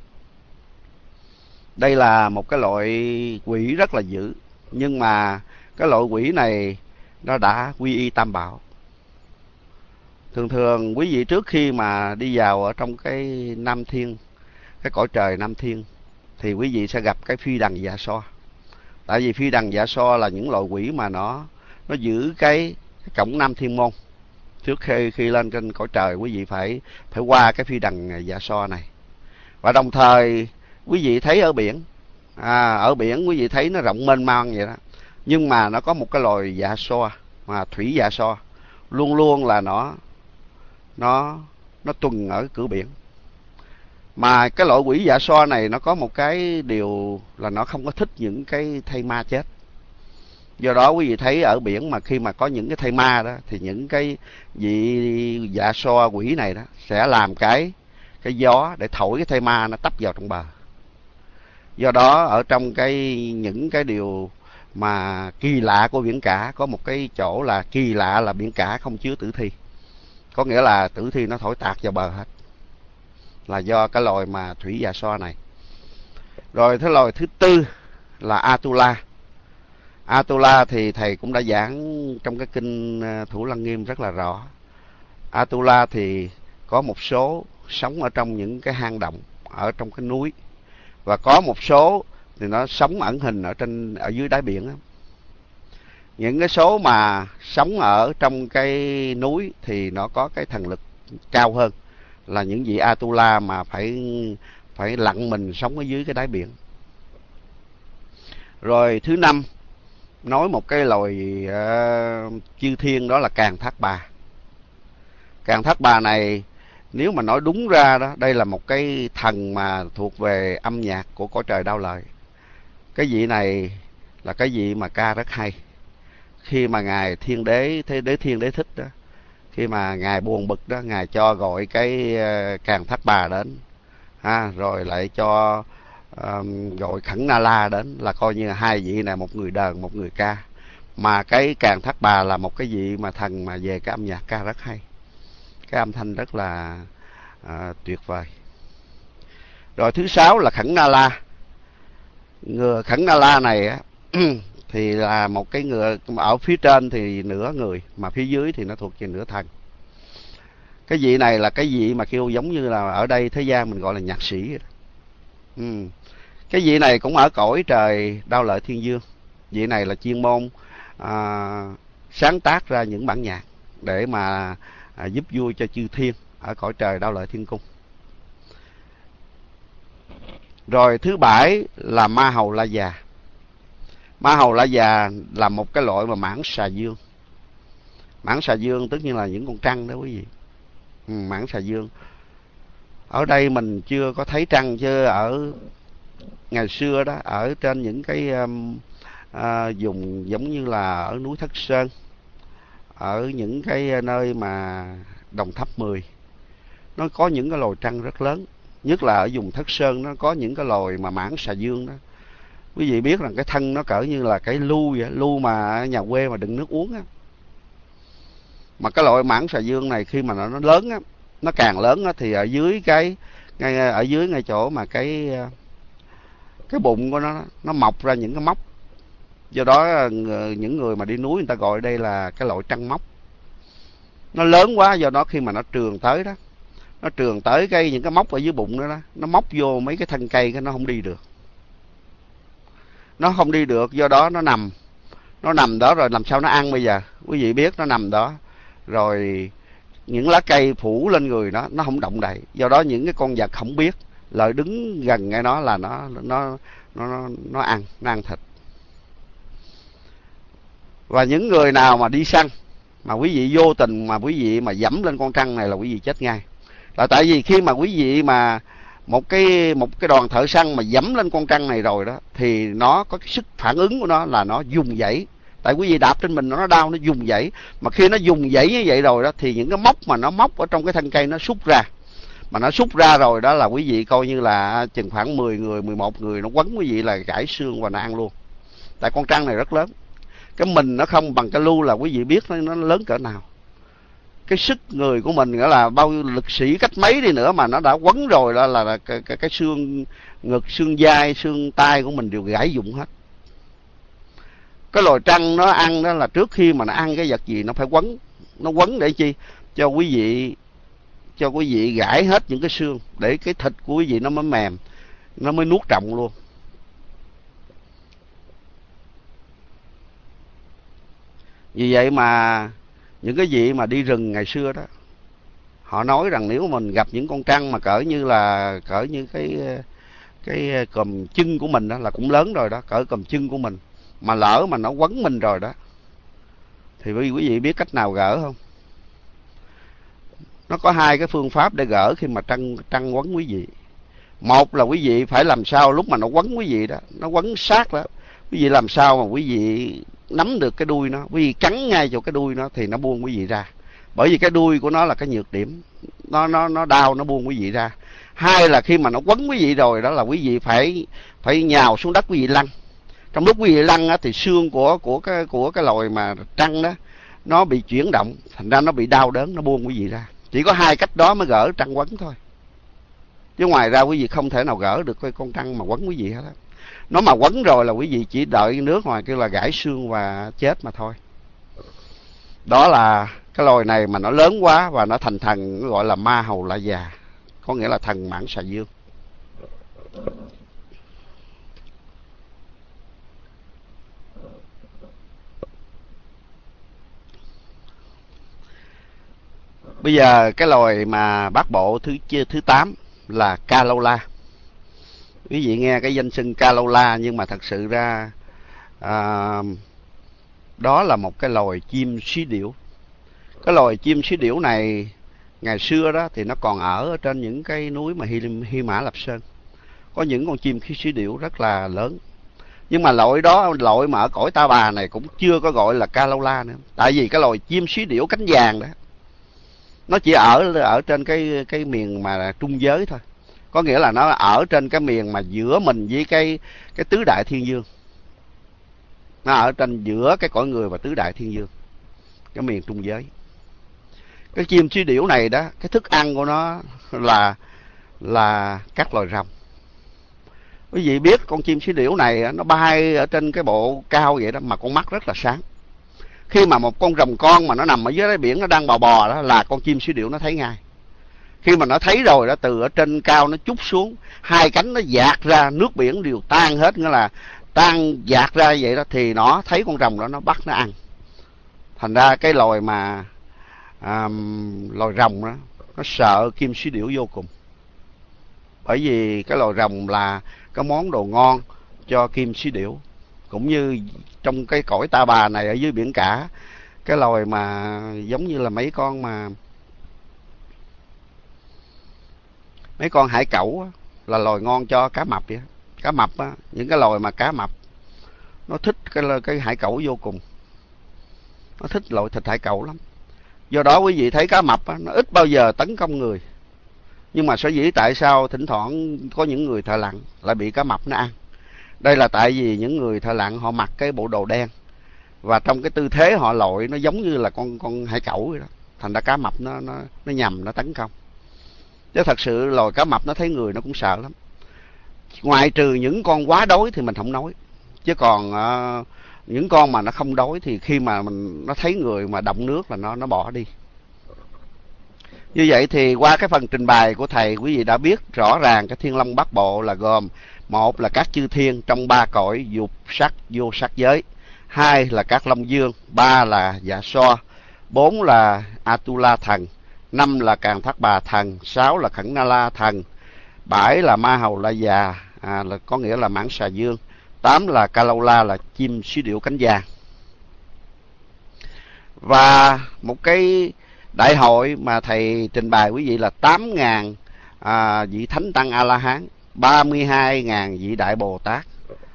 Đây là một cái loại quỷ rất là dữ, nhưng mà cái loại quỷ này nó đã quy y Tam Bảo. Thường thường quý vị trước khi mà đi vào ở trong cái Nam Thiên, cái cõi trời Nam Thiên, thì quý vị sẽ gặp cái phi đằng Dạ So. Tại vì phi đằng Dạ So là những loại quỷ mà nó giữ cái cổng Nam Thiên Môn. Trước khi lên trên cõi trời, quý vị phải qua cái phi đằng Dạ So này. Và đồng thời quý vị thấy ở biển, ở biển quý vị thấy nó rộng mênh mang vậy đó, nhưng mà nó có một cái loài Dạ So, mà thủy Dạ So, luôn luôn là nó tuần ở cửa biển. Mà cái loại quỷ Dạ So này nó có một cái điều là nó không có thích những cái thây ma chết. Do đó quý vị thấy ở biển mà khi mà có những cái thây ma đó, thì những cái vị Dạ So quỷ này đó sẽ làm cái gió để thổi cái thây ma nó tấp vào trong bờ. Do đó ở trong những cái điều mà kỳ lạ của biển cả, có một cái chỗ là kỳ lạ là biển cả không chứa tử thi. Có nghĩa là tử thi nó thổi tạt vào bờ hết, là do cái loài mà thủy Dạ So này. Rồi cái loài thứ tư là Atula. Atula thì thầy cũng đã giảng trong cái kinh Thủ Lăng Nghiêm rất là rõ. Atula thì có một số sống ở trong những cái hang động ở trong cái núi, và có một số thì nó sống ẩn hình ở dưới đáy biển đó. Những cái số mà sống ở trong cái núi thì nó có cái thần lực cao hơn là những vị Atula mà phải lặn mình sống ở dưới cái đáy biển. Rồi thứ năm, nói một cái loài chư thiên, đó là Càn Thác Bà. Càn Thác Bà này nếu mà nói đúng ra đó, đây là một cái thần mà thuộc về âm nhạc của cõi trời Đao Lợi. Cái vị này là cái vị mà ca rất hay. Khi mà ngài Thiên Đế Thiên Đế Thích đó, khi mà ngài buồn bực đó, ngài cho gọi cái Càn Thác Bà đến, rồi lại cho gọi Khẩn Na La đến, là coi như là hai vị này, một người đờn một người ca. Mà cái Càn Thác Bà là một cái vị mà thần mà về cái âm nhạc ca rất hay, cái âm thanh rất là tuyệt vời. Rồi thứ sáu là Khẩn Na La. Ngựa Khẩn Na La này á thì là một cái ngựa, ở phía trên thì nửa người, mà phía dưới thì nó thuộc về nửa thần. Cái vị này là cái vị mà kêu giống như là ở đây thế gian mình gọi là nhạc sĩ vậy đó. Cái vị này cũng ở cõi trời Đao Lợi Thiên Dương. Vị này là chuyên môn sáng tác ra những bản nhạc để mà giúp vui cho chư thiên ở cõi trời Đao Lợi Thiên Cung. Rồi thứ bảy là Ma Hầu La Già. Ma Hầu La Già là một cái loại mà mãng xà dương. Mãng xà dương tất nhiên là những con trăng đó quý vị. Mãng xà dương. Ở đây mình chưa có thấy trăng, chứ ở ngày xưa đó, ở trên những cái vùng giống như là ở núi Thất Sơn, ở những cái nơi mà Đồng Tháp 10, nó có những cái loài trăng rất lớn. Nhất là ở vùng Thất Sơn nó có những cái loài mà mãng xà dương đó. Quý vị biết rằng cái thân nó cỡ như là cái lu vậy, lu mà ở nhà quê mà đựng nước uống á. Mà cái loại mãng xà dương này khi mà nó lớn á, nó càng lớn á, thì ở dưới ngay chỗ mà cái bụng của nó mọc ra những cái móc. Do đó những người mà đi núi người ta gọi đây là cái loại trăng móc. Nó lớn quá, do đó khi mà nó trườn tới đó, nó trườn tới những cái móc ở dưới bụng đó, nó móc vô mấy cái thân cây, nó không đi được. Nó không đi được, do đó nó nằm đó rồi làm sao nó ăn bây giờ? Quý vị biết nó nằm đó rồi những lá cây phủ lên người nó không động đậy. Do đó những cái con vật không biết, lợi đứng gần ngay nó là nó ăn thịt. Và những người nào mà đi săn mà quý vị vô tình mà quý vị mà dẫm lên con trăng này là quý vị chết ngay. Là tại vì khi mà quý vị mà một cái đoàn thợ săn mà dẫm lên con trăng này rồi đó, thì nó có cái sức phản ứng của nó là nó dùng dãy. Tại quý vị đạp trên mình nó đau, nó dùng dãy. Mà khi nó dùng dãy như vậy rồi đó, thì những cái móc mà nó móc ở trong cái thân cây nó xúc ra. Mà nó xúc ra rồi đó là quý vị coi như là chừng khoảng 10 người, 11 người nó quấn quý vị là gãy xương và nó ăn luôn. Tại con trăng này rất lớn. Cái mình nó không bằng cái lu là quý vị biết nó lớn cỡ nào. Cái sức người của mình nghĩa là bao nhiêu lực sĩ cách mấy đi nữa mà nó đã quấn rồi đó là cái xương ngực, xương vai, xương tay của mình đều gãy dụng hết. Cái loài trăng nó ăn đó là trước khi mà nó ăn cái vật gì nó phải quấn. Nó quấn để chi? Cho quý vị gãy hết những cái xương để cái thịt của quý vị nó mới mềm, nó mới nuốt trọng luôn. Vì vậy mà những cái vị mà đi rừng ngày xưa đó, họ nói rằng nếu mình gặp những con trăng mà cỡ như cái cùm chân của mình đó là cũng lớn rồi đó, cỡ cùm chân của mình, mà lỡ mà nó quấn mình rồi đó, thì quý vị biết cách nào gỡ không? Nó có hai cái phương pháp để gỡ khi mà trăng quấn quý vị. Một là quý vị phải làm sao lúc mà nó quấn quý vị đó, nó quấn sát đó, quý vị làm sao mà quý vị nắm được cái đuôi nó, quý vị cắn ngay chỗ cái đuôi nó thì nó buông quý vị ra. Bởi vì cái đuôi của nó là cái nhược điểm, nó đau, nó buông quý vị ra. Hai là khi mà nó quấn quý vị rồi đó là quý vị phải nhào xuống đất quý vị lăn. Trong lúc quý vị lăn á, thì xương của cái loài mà trăng đó nó bị chuyển động, thành ra nó bị đau đớn, nó buông quý vị ra. Chỉ có hai cách đó mới gỡ trăng quấn thôi. Chứ ngoài ra quý vị không thể nào gỡ được cái con trăng mà quấn quý vị hết á. Nó mà quấn rồi là quý vị chỉ đợi nước ngoài kêu là gãy xương và chết mà thôi. Đó là cái loài này mà nó lớn quá và nó thành thần, nó gọi là ma hầu lạ già, có nghĩa là thần mãng xà dương. Bây giờ cái loài mà bát bộ thứ 8 là Calola. Quý vị nghe cái danh xưng Calola nhưng mà thật sự ra đó là một cái loài chim xí điểu. Cái loài chim xí điểu này ngày xưa đó thì nó còn ở trên những cái núi mà Hy Mã Lạp Sơn. Có những con chim xí điểu rất là lớn. Nhưng mà loại mà ở cõi Ta Bà này cũng chưa có gọi là Calola nữa. Tại vì cái loài chim xí điểu cánh vàng đó, nó chỉ ở trên cái miền mà trung giới thôi. Có nghĩa là nó ở trên cái miền mà giữa mình với cái tứ đại thiên dương. Nó ở trên giữa cái cõi người và tứ đại thiên dương, cái miền trung giới. Cái chim xí điểu này đó, cái thức ăn của nó là các loài rồng. Quý vị biết con chim xí điểu này nó bay ở trên cái bộ cao vậy đó, mà con mắt rất là sáng. Khi mà một con rồng con mà nó nằm ở dưới đáy biển, nó đang bò đó, là con chim xí điểu nó thấy ngay. Khi mà nó thấy rồi đó, từ ở trên cao nó trút xuống, hai cánh nó dạt ra, nước biển đều tan hết, nghĩa là tan dạt ra vậy đó, thì nó thấy con rồng đó, nó bắt nó ăn. Thành ra cái loài mà loài rồng đó, nó sợ chim xí điểu vô cùng. Bởi vì cái loài rồng là cái món đồ ngon cho chim xí điểu. Cũng như trong cái cõi Ta Bà này ở dưới biển cả, cái loài mà giống như là mấy con hải cẩu á, là loài ngon cho cá mập vậy. Cá mập á, những cái loài mà cá mập nó thích cái hải cẩu vô cùng. Nó thích loại thịt hải cẩu lắm. Do đó quý vị thấy cá mập á, nó ít bao giờ tấn công người. Nhưng mà sở dĩ tại sao thỉnh thoảng có những người thợ lặn lại bị cá mập nó ăn? Đây là tại vì những người thợ lặn họ mặc cái bộ đồ đen, và trong cái tư thế họ lội nó giống như là con hải cẩu vậy đó. thành ra cá mập nó nhầm, nó tấn công. Chứ thật sự loài cá mập nó thấy người nó cũng sợ lắm. Ngoại trừ những con quá đói thì mình không nói, chứ còn những con mà nó không đói thì khi mà nó thấy người mà động nước là nó bỏ đi. Như vậy thì qua cái phần trình bày của thầy, quý vị đã biết rõ ràng cái Thiên Long Bát Bộ là gồm: một là các chư thiên trong ba cõi dục sắc vô sắc giới, hai là các long dương, ba là dạ so, bốn là Atula thần, năm là Càn Thác Bà thần, sáu là Khẩn Na La thần, bảy là Ma Hầu La Già, là có nghĩa là mãng xà dương, tám là Ca Lâu La là chim sứ điệu cánh vàng. Và một cái đại hội mà thầy trình bày quý vị là 8.000 vị thánh tăng A La Hán, 32.000 vị đại Bồ Tát,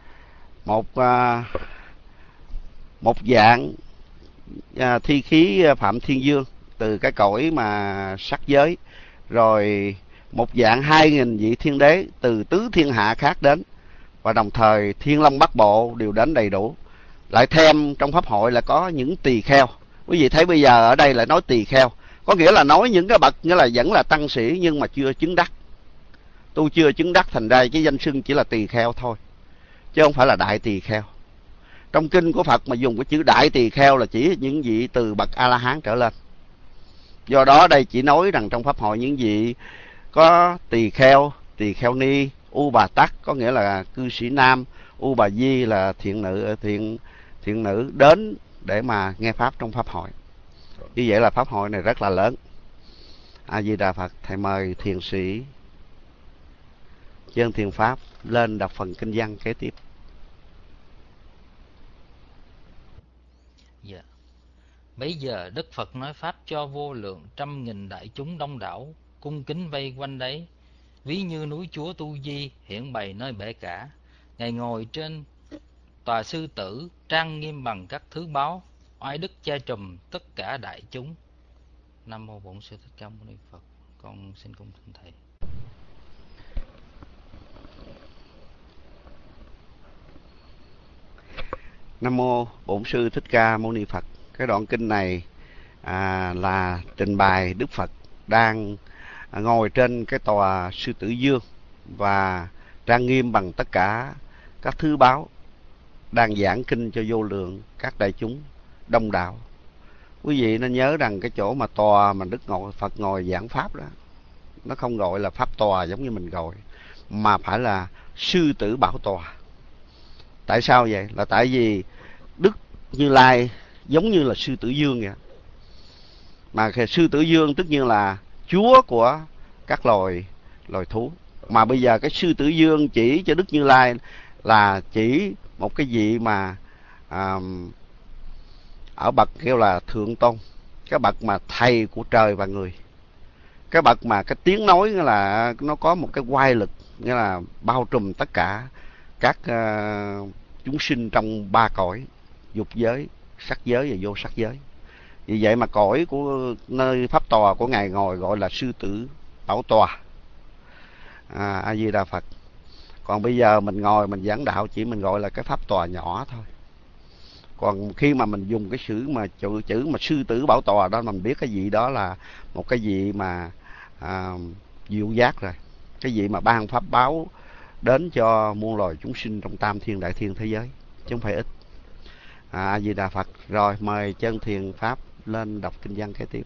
một dạng thi khí Phạm Thiên Dương từ cái cõi mà sắc giới, rồi một dạng 2.000 vị thiên đế từ tứ thiên hạ khác đến, và đồng thời Thiên Long Bát Bộ đều đến đầy đủ. Lại thêm trong pháp hội là có những tỳ kheo. Quý vị thấy bây giờ ở đây lại nói tỳ kheo, có nghĩa là nói những cái bậc nghĩa là vẫn là tăng sĩ nhưng mà chưa chứng đắc, tu chưa chứng đắc, thành ra cái danh xưng chỉ là tỳ kheo thôi, chứ không phải là đại tỳ kheo. Trong kinh của Phật mà dùng cái chữ đại tỳ kheo là chỉ những vị từ bậc A La Hán trở lên. Do đó đây chỉ nói rằng trong pháp hội những vị có tỳ kheo ni, u bà tắc có nghĩa là cư sĩ nam, u bà di là thiện nữ đến để mà nghe pháp trong pháp hội. Như vậy là pháp hội này rất là lớn. A Di Đà Phật. Thầy mời thiền sĩ Chân Thiền Pháp lên đọc phần kinh văn kế tiếp. Dạ. Bấy giờ Đức Phật nói pháp cho vô lượng trăm nghìn đại chúng đông đảo cung kính vây quanh đấy, ví như núi Chúa Tu Di hiện bày nơi bể cả. Ngài ngồi trên tòa sư tử trang nghiêm bằng các thứ báu, oai đức che trùm tất cả đại chúng. Nam mô Bổn Sư Thích Ca Mâu Ni Phật. Con xin cung thỉnh thầy. Nam mô Bổn Sư Thích Ca Mâu Ni Phật. Cái đoạn kinh này là trình bày Đức Phật đang ngồi trên cái tòa sư tử dương và trang nghiêm bằng tất cả các thứ báu, đang giảng kinh cho vô lượng các đại chúng đông đảo. Quý vị nên nhớ rằng cái chỗ mà tòa mà Phật ngồi giảng pháp đó, nó không gọi là pháp tòa giống như mình gọi, mà phải là sư tử bảo tòa. Tại sao vậy? Là tại vì Đức Như Lai giống như là sư tử dương vậy. Mà sư tử dương tất nhiên là chúa của các loài thú. Mà bây giờ cái sư tử dương chỉ cho Đức Như Lai là chỉ một cái vị mà ở bậc kêu là thượng tôn, cái bậc mà thầy của trời và người, cái bậc mà cái tiếng nói là nó có một cái oai lực, nghĩa là bao trùm tất cả các chúng sinh trong ba cõi dục giới, sắc giới và vô sắc giới. Vì vậy mà cõi của nơi pháp tòa của ngài ngồi gọi là sư tử bảo tòa. A Di Đà Phật. Còn bây giờ mình ngồi mình giảng đạo chỉ mình gọi là cái pháp tòa nhỏ thôi. Còn khi mà mình dùng cái chữ mà sư tử bảo tòa đó, mình biết cái vị đó là một cái vị mà diệu giác rồi, cái vị mà ban pháp báo đến cho muôn loài chúng sinh trong tam thiên đại thiên thế giới, chứ không phải ít. A Di Đà Phật. Rồi mời Chân Thiền Pháp lên đọc kinh văn kế tiếp.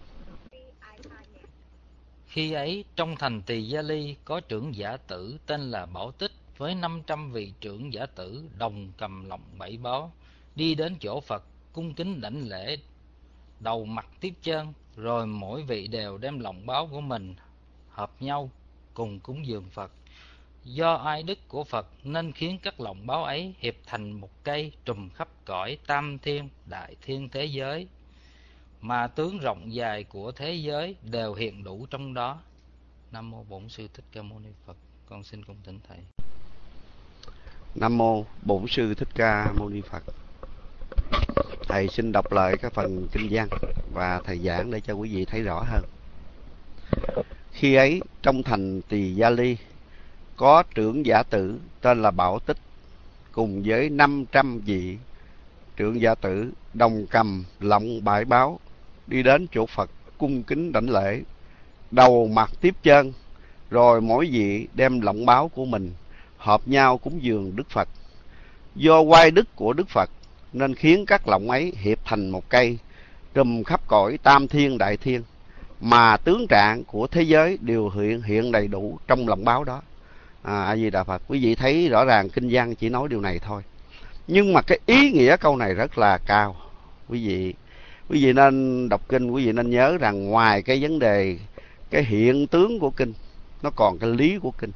Khi ấy trong thành Tỳ Gia Ly có trưởng giả tử tên là Bảo Tích với 500 vị trưởng giả tử đồng cầm lọng 7 báu, đi đến chỗ Phật cung kính đảnh lễ, đầu mặt tiếp chân, rồi mỗi vị đều đem lọng báu của mình hợp nhau cùng cúng dường Phật. Do oai đức của Phật nên khiến các lọng báu ấy hiệp thành một cây trùm khắp cõi tam thiên đại thiên thế giới, mà tướng rộng dài của thế giới đều hiện đủ trong đó. Nam mô Bổn Sư Thích Ca Mâu Ni Phật. Con xin cung thỉnh thầy. Nam mô Bổn Sư Thích Ca Mâu Ni Phật. Thầy xin đọc lại cái phần kinh văn và thầy giảng để cho quý vị thấy rõ hơn. Khi ấy trong thành Tỳ Gia Ly có trưởng giả tử tên là Bảo Tích cùng với 500 vị trưởng giả tử đồng cầm lọng 7 báu, đi đến chỗ Phật cung kính đảnh lễ, đầu mặt tiếp chân, rồi mỗi vị đem lọng báo của mình hợp nhau cúng dường Đức Phật. Do oai đức của Đức Phật nên khiến các lọng ấy hiệp thành một cây, trùm khắp cõi tam thiên đại thiên, mà tướng trạng của thế giới đều hiện đầy đủ trong lọng báo đó. A Di Đà Phật. Quý vị thấy rõ ràng kinh văn chỉ nói điều này thôi, nhưng mà cái ý nghĩa câu này rất là cao. Quý vị nên đọc kinh, quý vị nên nhớ rằng ngoài cái vấn đề cái hiện tướng của kinh, nó còn cái lý của kinh.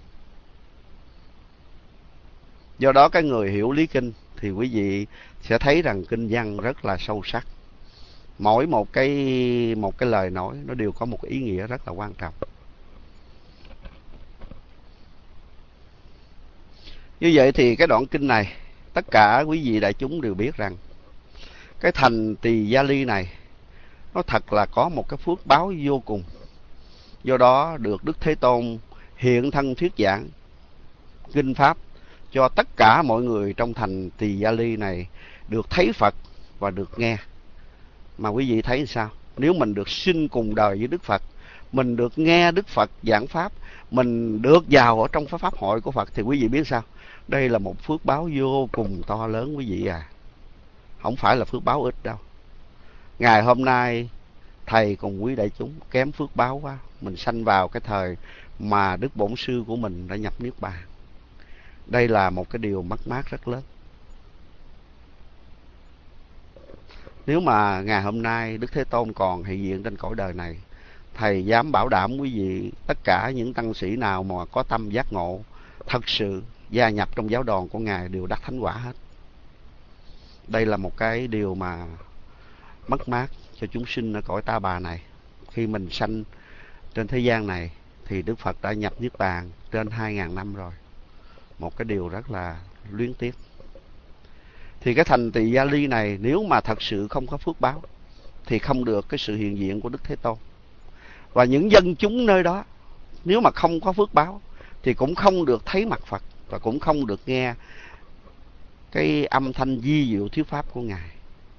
Do đó cái người hiểu lý kinh thì quý vị sẽ thấy rằng kinh văn rất là sâu sắc. Mỗi một cái lời nói nó đều có một ý nghĩa rất là quan trọng. Như vậy thì cái đoạn kinh này, tất cả quý vị đại chúng đều biết rằng cái thành Tỳ Gia Ly này nó thật là có một cái phước báo vô cùng. Do đó được Đức Thế Tôn hiện thân thuyết giảng kinh pháp cho tất cả mọi người trong thành Tỳ Gia Ly này được thấy Phật và được nghe. Mà quý vị thấy sao? Nếu mình được sinh cùng đời với Đức Phật, mình được nghe Đức Phật giảng pháp, mình được vào ở trong pháp hội của Phật, thì quý vị biết sao? Đây là một phước báo vô cùng to lớn quý vị à. Không phải là phước báo ít đâu. Ngày hôm nay thầy cùng quý đại chúng kém phước báo quá. Mình sanh vào cái thời mà Đức Bổn Sư của mình đã nhập Niết Bàn. Đây là một cái điều mất mát rất lớn. Nếu mà ngày hôm nay Đức Thế Tôn còn hiện diện trên cõi đời này, thầy dám bảo đảm quý vị, tất cả những tăng sĩ nào mà có tâm giác ngộ, thật sự gia nhập trong giáo đoàn của Ngài đều đắc thánh quả hết. Đây là một cái điều mà mất mát cho chúng sinh ở cõi Ta Bà này. Khi mình sanh trên thế gian này thì Đức Phật đã nhập Niết Bàn trên 2.000 năm rồi. Một cái điều rất là luyến tiếc. Thì cái thành Tỳ Gia Ly này nếu mà thật sự không có phước báo thì không được cái sự hiện diện của Đức Thế Tôn. Và những dân chúng nơi đó nếu mà không có phước báo thì cũng không được thấy mặt Phật và cũng không được nghe cái âm thanh vi diệu thuyết pháp của Ngài.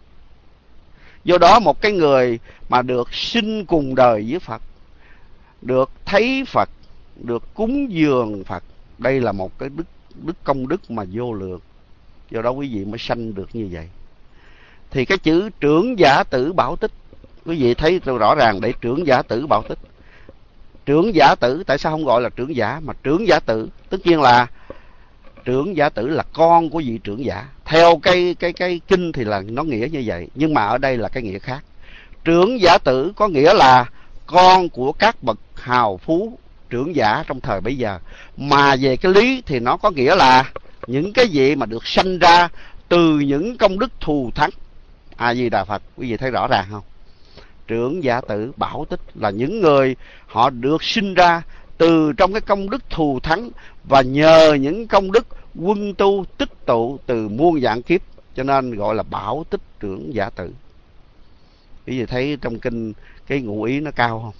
Do đó một cái người mà được sinh cùng đời với Phật, được thấy Phật, được cúng dường Phật, đây là một cái đức công đức mà vô lượng. Do đó quý vị mới sanh được như vậy. Thì cái chữ trưởng giả tử bảo tích, quý vị thấy rõ ràng để trưởng giả tử bảo tích. Trưởng giả tử, tại sao không gọi là trưởng giả mà trưởng giả tử? Tất nhiên là trưởng giả tử là con của vị trưởng giả. Theo cái kinh thì là nó nghĩa như vậy, nhưng mà ở đây là cái nghĩa khác. Trưởng giả tử có nghĩa là con của các bậc hào phú trưởng giả trong thời bấy giờ. Mà về cái lý thì nó có nghĩa là những cái gì mà được sanh ra từ những công đức thù thắng. A Di Đà Phật. Quý vị thấy rõ ràng không? Trưởng giả tử bảo tích là những người họ được sinh ra từ trong cái công đức thù thắng và nhờ những công đức quân tu tích tụ từ muôn vạn kiếp, cho nên gọi là bảo tích trưởng giả tử. Quý vị thấy trong kinh cái ngụ ý nó cao không?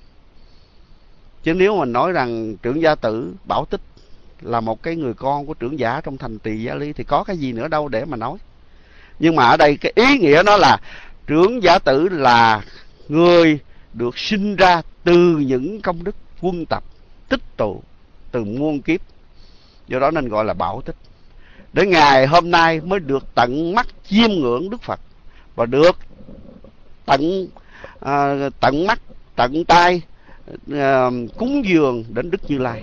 Chứ nếu mình nói rằng trưởng giả tử bảo tích là một cái người con của trưởng giả trong thành Tỳ Gia Ly thì có cái gì nữa đâu để mà nói. Nhưng mà ở đây cái ý nghĩa nó là trưởng giả tử là người được sinh ra từ những công đức quân tập tích tụ từ muôn kiếp. Do đó nên gọi là bảo tích. Đến ngày hôm nay mới được tận mắt chiêm ngưỡng Đức Phật và được tận mắt tận tay cúng dường đến Đức Như Lai.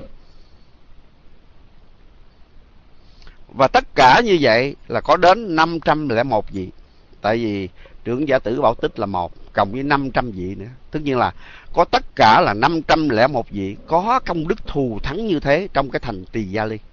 Và tất cả như vậy là có đến 501 vị. Tại vì trưởng giả tử bảo tích là 1 cộng với 500 vị nữa. Tất nhiên là có tất cả là 501 vị có công đức thù thắng như thế trong cái thành Tỳ Gia Ly.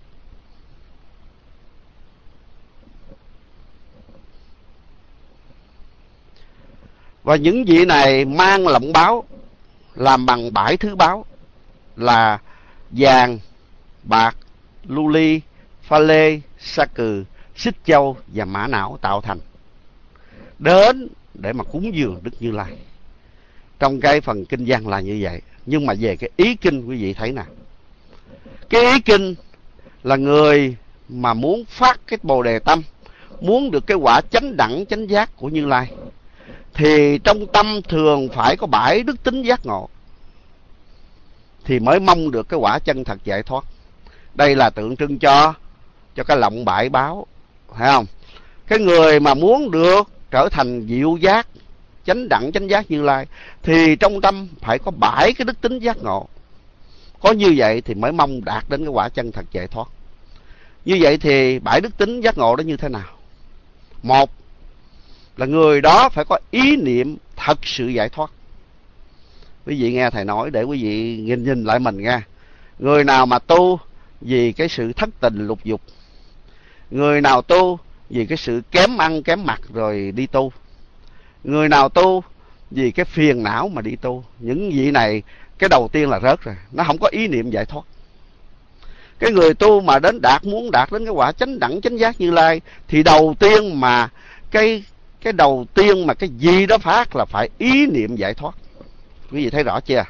Và những vị này mang lọng báo làm bằng 7 thứ báo là vàng, bạc, lưu ly, pha lê, sa cừ, xích châu và mã não tạo thành, đến để mà cúng dường Đức Như Lai. Trong cái phần kinh văn là như vậy. Nhưng mà về cái ý kinh quý vị thấy nè, cái ý kinh là người mà muốn phát cái Bồ Đề tâm, muốn được cái quả chánh đẳng chánh giác của Như Lai, thì trong tâm thường phải có 7 đức tính giác ngộ, thì mới mong được cái quả chân thật giải thoát. Đây là tượng trưng cho cái lọng bãi báo, phải không? Cái người mà muốn được trở thành diệu giác, chánh đẳng chánh giác Như Lai, thì trong tâm phải có 7 cái đức tính giác ngộ. Có như vậy thì mới mong đạt đến cái quả chân thật giải thoát. Như vậy thì 7 đức tính giác ngộ đó như thế nào? Một là người đó phải có ý niệm thật sự giải thoát. Quý vị nghe thầy nói để quý vị nhìn lại mình nghe. Người nào mà tu vì cái sự thất tình lục dục, người nào tu vì cái sự kém ăn kém mặc rồi đi tu, người nào tu vì cái phiền não mà đi tu, những vị này cái đầu tiên là rớt rồi, nó không có ý niệm giải thoát. Cái người tu mà muốn đạt đến cái quả chánh đẳng chánh giác Như Lai, thì đầu tiên mà cái đầu tiên mà cái gì đó phát là phải ý niệm giải thoát. Quý vị thấy rõ chưa?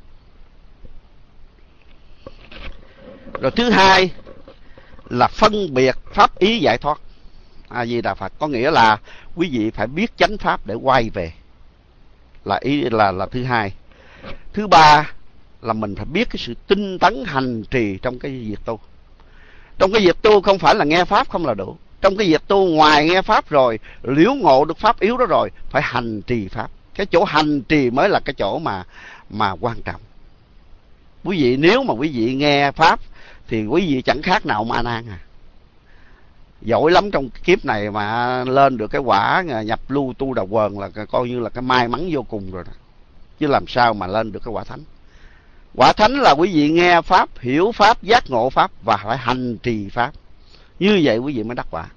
Rồi thứ hai là phân biệt pháp ý giải thoát. A Di Đà Phật, có nghĩa là quý vị phải biết chánh pháp để quay về, là ý là thứ hai. Thứ ba là mình phải biết cái sự tinh tấn hành trì trong cái việc tu. Trong cái việc tu không phải là nghe pháp không là đủ. Trong cái việc tu, ngoài nghe pháp rồi, liễu ngộ được pháp yếu đó rồi, phải hành trì pháp. Cái chỗ hành trì mới là cái chỗ mà quan trọng. Quý vị nếu mà quý vị nghe pháp thì quý vị chẳng khác nào Ma Nan à. Giỏi lắm trong kiếp này mà lên được cái quả nhập lưu tu đà quần là coi như là cái may mắn vô cùng rồi đó. Chứ làm sao mà lên được cái quả thánh. Quả thánh là quý vị nghe pháp, hiểu pháp, giác ngộ pháp và phải hành trì pháp. Như vậy quý vị mới đắc quả.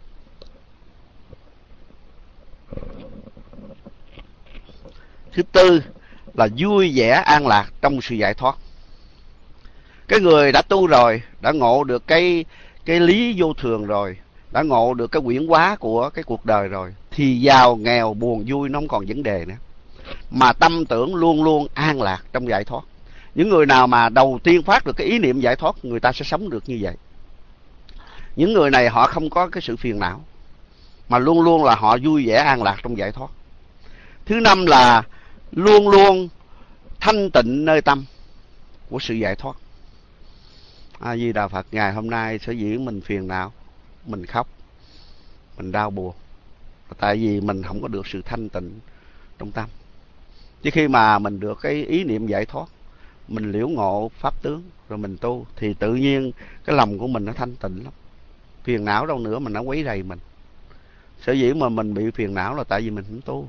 Thứ tư là vui vẻ an lạc trong sự giải thoát. Cái người đã tu rồi, đã ngộ được cái lý vô thường rồi, đã ngộ được cái quyển hóa của cái cuộc đời rồi, thì giàu nghèo buồn vui nó không còn vấn đề nữa, mà tâm tưởng luôn luôn an lạc trong giải thoát. Những người nào mà đầu tiên phát được cái ý niệm giải thoát, người ta sẽ sống được như vậy. Những người này họ không có cái sự phiền não, mà luôn luôn là họ vui vẻ an lạc trong giải thoát. Thứ năm là luôn luôn thanh tịnh nơi tâm của sự giải thoát. A Di Đà Phật, ngày hôm nay sở dĩ mình phiền não, mình khóc, mình đau buồn, tại vì mình không có được sự thanh tịnh trong tâm. Chứ khi mà mình được cái ý niệm giải thoát, mình liễu ngộ pháp tướng rồi mình tu, thì tự nhiên cái lòng của mình nó thanh tịnh lắm. Phiền não đâu nữa mà nó quấy rầy mình. Sở dĩ mà mình bị phiền não là tại vì mình không tu.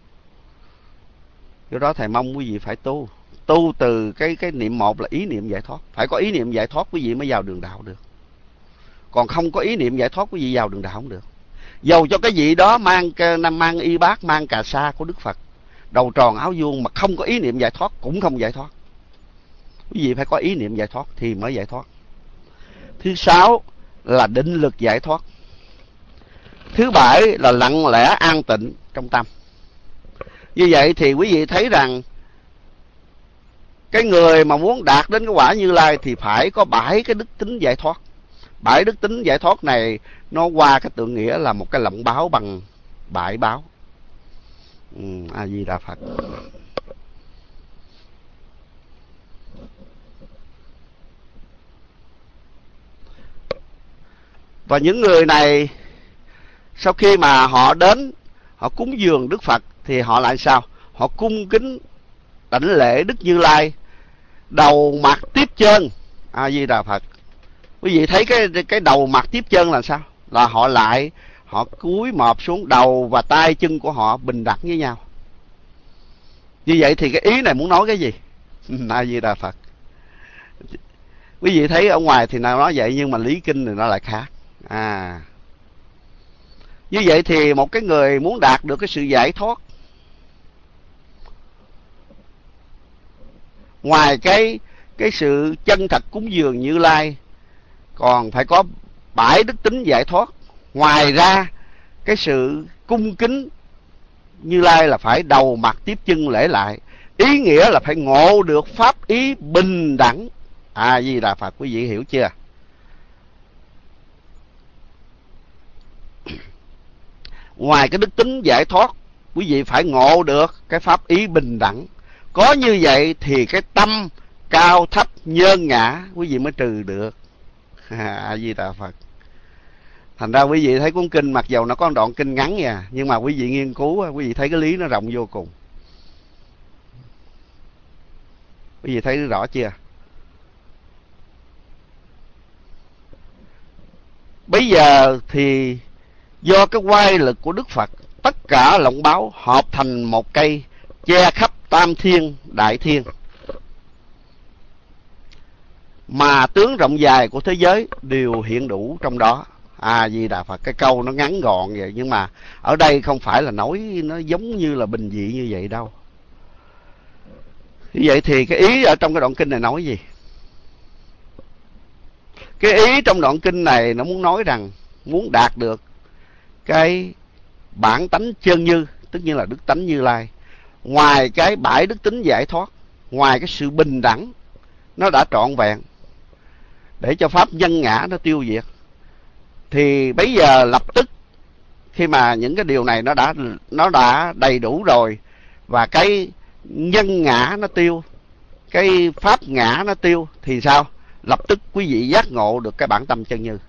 Do đó thầy mong quý vị phải tu. Tu từ cái niệm một là ý niệm giải thoát. Phải có ý niệm giải thoát quý vị mới vào đường đạo được. Còn không có ý niệm giải thoát quý vị vào đường đạo không được. Dầu cho cái vị đó mang y bát, mang cà sa của Đức Phật, đầu tròn áo vuông, mà không có ý niệm giải thoát cũng không giải thoát. Quý vị phải có ý niệm giải thoát thì mới giải thoát. Thứ sáu là định lực giải thoát. Thứ bảy là lặng lẽ an tịnh trong tâm. Như vậy thì quý vị thấy rằng cái người mà muốn đạt đến cái quả Như Lai thì phải có 7 cái đức tính giải thoát. 7 đức tính giải thoát này nó qua cái tượng nghĩa là một cái lọng báo bằng 7 báo. A Di Đà Phật. Và những người này sau khi mà họ đến, họ cúng dường Đức Phật thì họ lại sao? Họ cung kính đảnh lễ Đức Như Lai, đầu mặt tiếp chân. A Di Đà Phật. Quý vị thấy cái đầu mặt tiếp chân là sao? Là họ cúi mọp xuống, đầu và tay chân của họ bình đẳng với nhau. Như vậy thì cái ý này muốn nói cái gì? A Di Đà Phật. Quý vị thấy ở ngoài thì nó nói vậy, nhưng mà lý kinh thì nó lại khác. Như vậy thì một cái người muốn đạt được cái sự giải thoát, ngoài cái sự chân thật cúng dường Như Lai, còn phải có 7 đức tính giải thoát. Ngoài ra cái sự cung kính Như Lai là phải đầu mặt tiếp chân lễ lại. Ý nghĩa là phải ngộ được pháp ý bình đẳng. A Di Đà Phật, quý vị hiểu chưa? Ngoài cái đức tính giải thoát quý vị phải ngộ được cái pháp ý bình đẳng. Có như vậy thì cái tâm cao thấp nhân ngã quý vị mới trừ được. A Di Đà Phật. Thành ra quý vị thấy cuốn kinh mặc dầu nó có một đoạn kinh ngắn nha, nhưng mà quý vị nghiên cứu quý vị thấy cái lý nó rộng vô cùng. Quý vị thấy rõ chưa? Bây giờ thì do cái oai lực của Đức Phật, tất cả lộng báo hợp thành một cây che khắp tam thiên đại thiên, mà tướng rộng dài của thế giới đều hiện đủ trong đó. A Di Đà Phật. Cái câu nó ngắn gọn vậy, nhưng mà ở đây không phải là nói nó giống như là bình dị như vậy đâu. Như vậy thì cái ý ở trong cái đoạn kinh này nói gì? Cái ý trong đoạn kinh này nó muốn nói rằng muốn đạt được cái bản tánh chân như, tức như là đức tánh Như Lai, ngoài cái bãi đức tính giải thoát, ngoài cái sự bình đẳng nó đã trọn vẹn, để cho pháp nhân ngã nó tiêu diệt, thì bây giờ lập tức khi mà những cái điều này nó đã đầy đủ rồi, và cái nhân ngã nó tiêu, cái pháp ngã nó tiêu, thì sao? Lập tức quý vị giác ngộ được cái bản tâm chân như.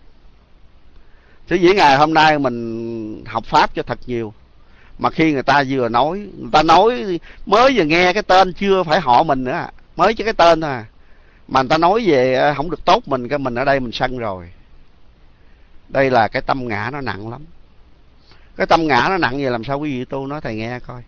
Thế dĩ ngày hôm nay mình học pháp cho thật nhiều, mà khi người ta vừa nói, người ta nói mới vừa nghe cái tên, chưa phải họ mình nữa, mới chứ cái tên thôi, mà người ta nói về không được tốt mình, cái mình ở đây mình sân rồi. Đây là cái tâm ngã nó nặng lắm. Cái tâm ngã nó nặng vậy làm sao quý vị tu, nói thầy nghe coi.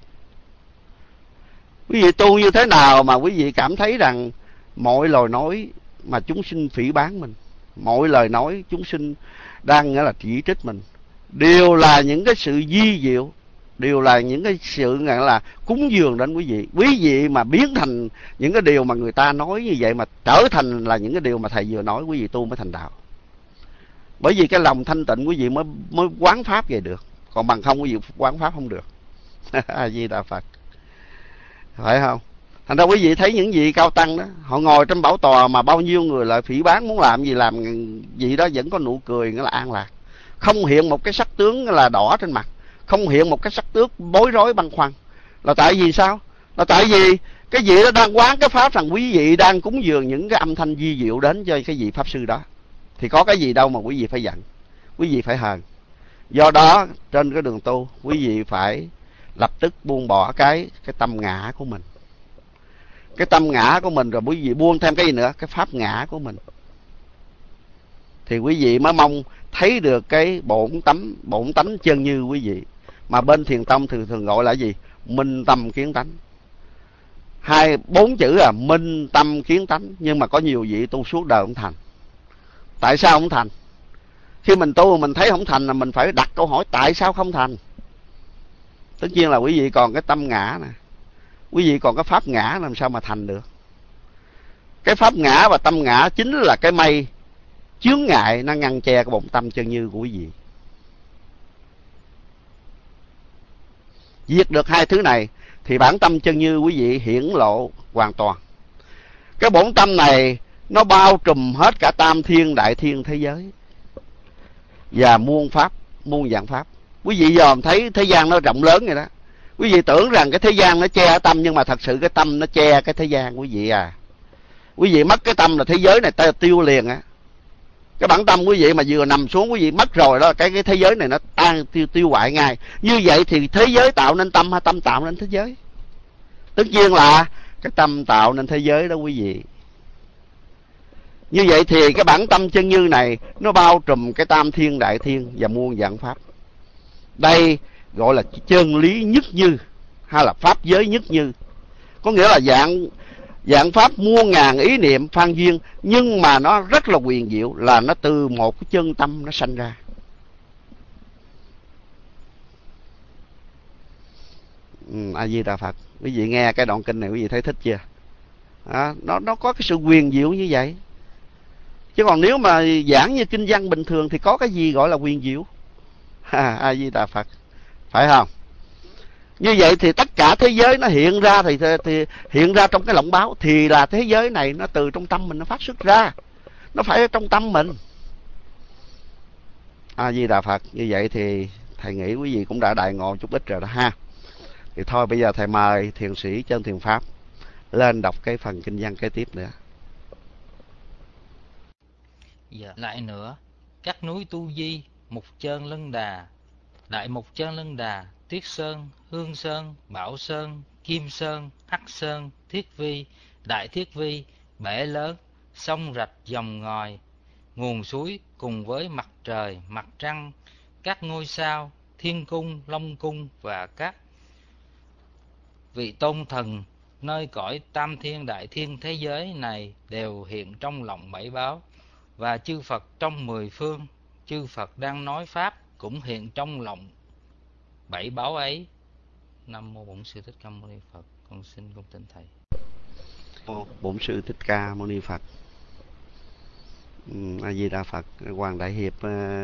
Quý vị tu như thế nào mà quý vị cảm thấy rằng mọi lời nói mà chúng sinh phỉ báng mình, mọi lời nói chúng sinh đang nghĩa là chỉ trích mình, đều là những cái sự vi diệu, đều là những cái sự nghĩa là cúng dường đến quý vị. Quý vị mà biến thành những cái điều mà người ta nói như vậy, mà trở thành là những cái điều mà thầy vừa nói, quý vị tu mới thành đạo. Bởi vì cái lòng thanh tịnh quý vị mới quán pháp về được, còn bằng không quý vị quán pháp không được. A Di Đà Phật. Phải không? Thành ra quý vị thấy những vị cao tăng đó, họ ngồi trong bảo tòa mà bao nhiêu người lại phỉ báng, muốn làm gì làm gì đó vẫn có nụ cười, nghĩa là an lạc, không hiện một cái sắc tướng là đỏ trên mặt, không hiện một cái sắc tướng bối rối băn khoăn. Là tại vì sao? Là tại vì cái vị đó đang quán cái pháp rằng quý vị đang cúng dường những cái âm thanh vi diệu đến cho cái vị pháp sư đó, thì có cái gì đâu mà quý vị phải giận, quý vị phải hờn. Do đó trên cái đường tu, quý vị phải lập tức buông bỏ cái tâm ngã của mình. Cái tâm ngã của mình, rồi quý vị buông thêm cái gì nữa? Cái pháp ngã của mình. Thì quý vị mới mong thấy được cái bổn tánh chân như quý vị. Mà bên thiền tông thường gọi là gì? Minh tâm kiến tánh. 4 chữ là minh tâm kiến tánh. Nhưng mà có nhiều vị tu suốt đời không thành. Tại sao không thành? Khi mình tu mình thấy không thành là mình phải đặt câu hỏi tại sao không thành. Tất nhiên là quý vị còn cái tâm ngã nè, quý vị còn cái pháp ngã, làm sao mà thành được. Cái pháp ngã và tâm ngã chính là cái mây chướng ngại, nó ngăn che cái bổn tâm chân như của quý vị. Diệt được hai thứ này thì bản tâm chân như quý vị hiển lộ hoàn toàn. Cái bổn tâm này nó bao trùm hết cả tam thiên đại thiên thế giới và muôn pháp, muôn dạng pháp. Quý vị dòm thấy thế gian nó rộng lớn vậy đó, quý vị tưởng rằng cái thế gian nó che tâm, nhưng mà thật sự cái tâm nó che cái thế gian quý vị à. Quý vị mất cái tâm là thế giới này tiêu liền á. Cái bản tâm quý vị mà vừa nằm xuống quý vị mất rồi đó, cái thế giới này nó tan tiêu hoại ngay. Như vậy thì thế giới tạo nên tâm hay tâm tạo nên thế giới? Tất nhiên là cái tâm tạo nên thế giới đó quý vị. Như vậy thì cái bản tâm chân như này nó bao trùm cái tam thiên đại thiên và muôn dạng pháp. Đây gọi là chân lý nhất như, hay là pháp giới nhất như. Có nghĩa là dạng pháp muôn ngàn ý niệm phan duyên, nhưng mà nó rất là huyền diệu, là nó từ một cái chân tâm nó sanh ra. A Di Đà Phật. Quý vị nghe cái đoạn kinh này quý vị thấy thích chưa? Nó có cái sự huyền diệu như vậy. Chứ còn nếu mà giảng như kinh văn bình thường thì có cái gì gọi là huyền diệu? A Di Đà Phật. Phải không? Như vậy thì tất cả thế giới nó hiện ra thì hiện ra trong cái lộng báo, thì là thế giới này nó từ trong tâm mình nó phát xuất ra. Nó phải ở trong tâm mình. A Di Đà Phật. Như vậy thì thầy nghĩ quý vị cũng đã đại ngộ chút ít rồi đó ha. Thì thôi bây giờ thầy mời thiền sĩ Chân Thiền Pháp lên đọc cái phần kinh văn kế tiếp nữa. Dạ. Lại nữa, các núi Tu Di, Mục Chơn Lân Đà, Đại Mục Chơn Lân Đà, Tuyết Sơn, Hương Sơn, Bảo Sơn, Kim Sơn, Hắc Sơn, Thiết Vi, Đại Thiết Vi, Bể Lớn, sông rạch dòng ngòi, nguồn suối cùng với mặt trời, mặt trăng, các ngôi sao, thiên cung, long cung và các vị tôn thần nơi cõi tam thiên đại thiên thế giới này đều hiện trong lòng bảy báo, và chư Phật trong mười phương, chư Phật đang nói pháp cũng hiện trong lòng bảy báo ấy. Nam mô Bổn Sư Thích Ca Mâu Ni Phật. Con xin cung kính thầy. Bổn Sư Thích Ca Mâu Ni Phật. A Di Đà Phật. Hoàng Đại Hiệp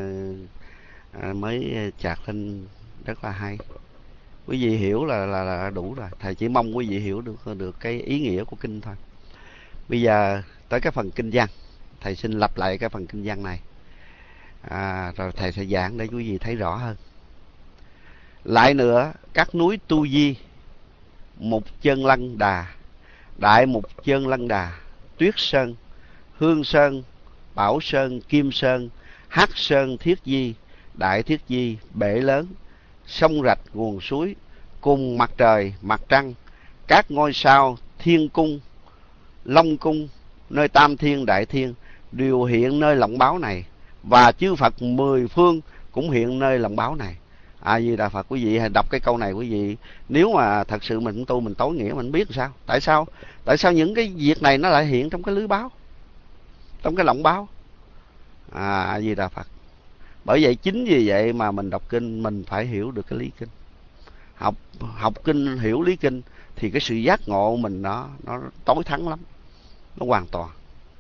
mới chạc lên rất là hay. Quý vị hiểu là đủ rồi. Thầy chỉ mong quý vị hiểu được cái ý nghĩa của kinh thôi. Bây giờ tới cái phần kinh văn. Thầy xin lặp lại cái phần kinh văn này. Rồi thầy sẽ giảng để quý vị thấy rõ hơn. Lại nữa, các núi Tu Di, Mục Chơn Lân Đà, Đại Mục Chơn Lân Đà, Tuyết Sơn, Hương Sơn, Bảo Sơn, Kim Sơn, Hắc Sơn, Thiết Di, Đại Thiết Di, Bể Lớn, sông rạch, nguồn suối, cùng mặt trời, mặt trăng, các ngôi sao, thiên cung, long cung, nơi tam thiên đại thiên đều hiện nơi lọng báo này, và chư Phật mười phương cũng hiện nơi lọng báo này. A Di Đà Phật. Quý vị đọc cái câu này, quý vị nếu mà thật sự mình tu, mình tối nghĩa, mình biết sao? Tại sao những cái việc này nó lại hiện trong cái lưới báo, trong cái lọng báo? A Di Đà Phật. Bởi vậy chính vì vậy mà mình đọc kinh mình phải hiểu được cái lý kinh. Học kinh, hiểu lý kinh thì cái sự giác ngộ mình nó tối thắng lắm, nó hoàn toàn.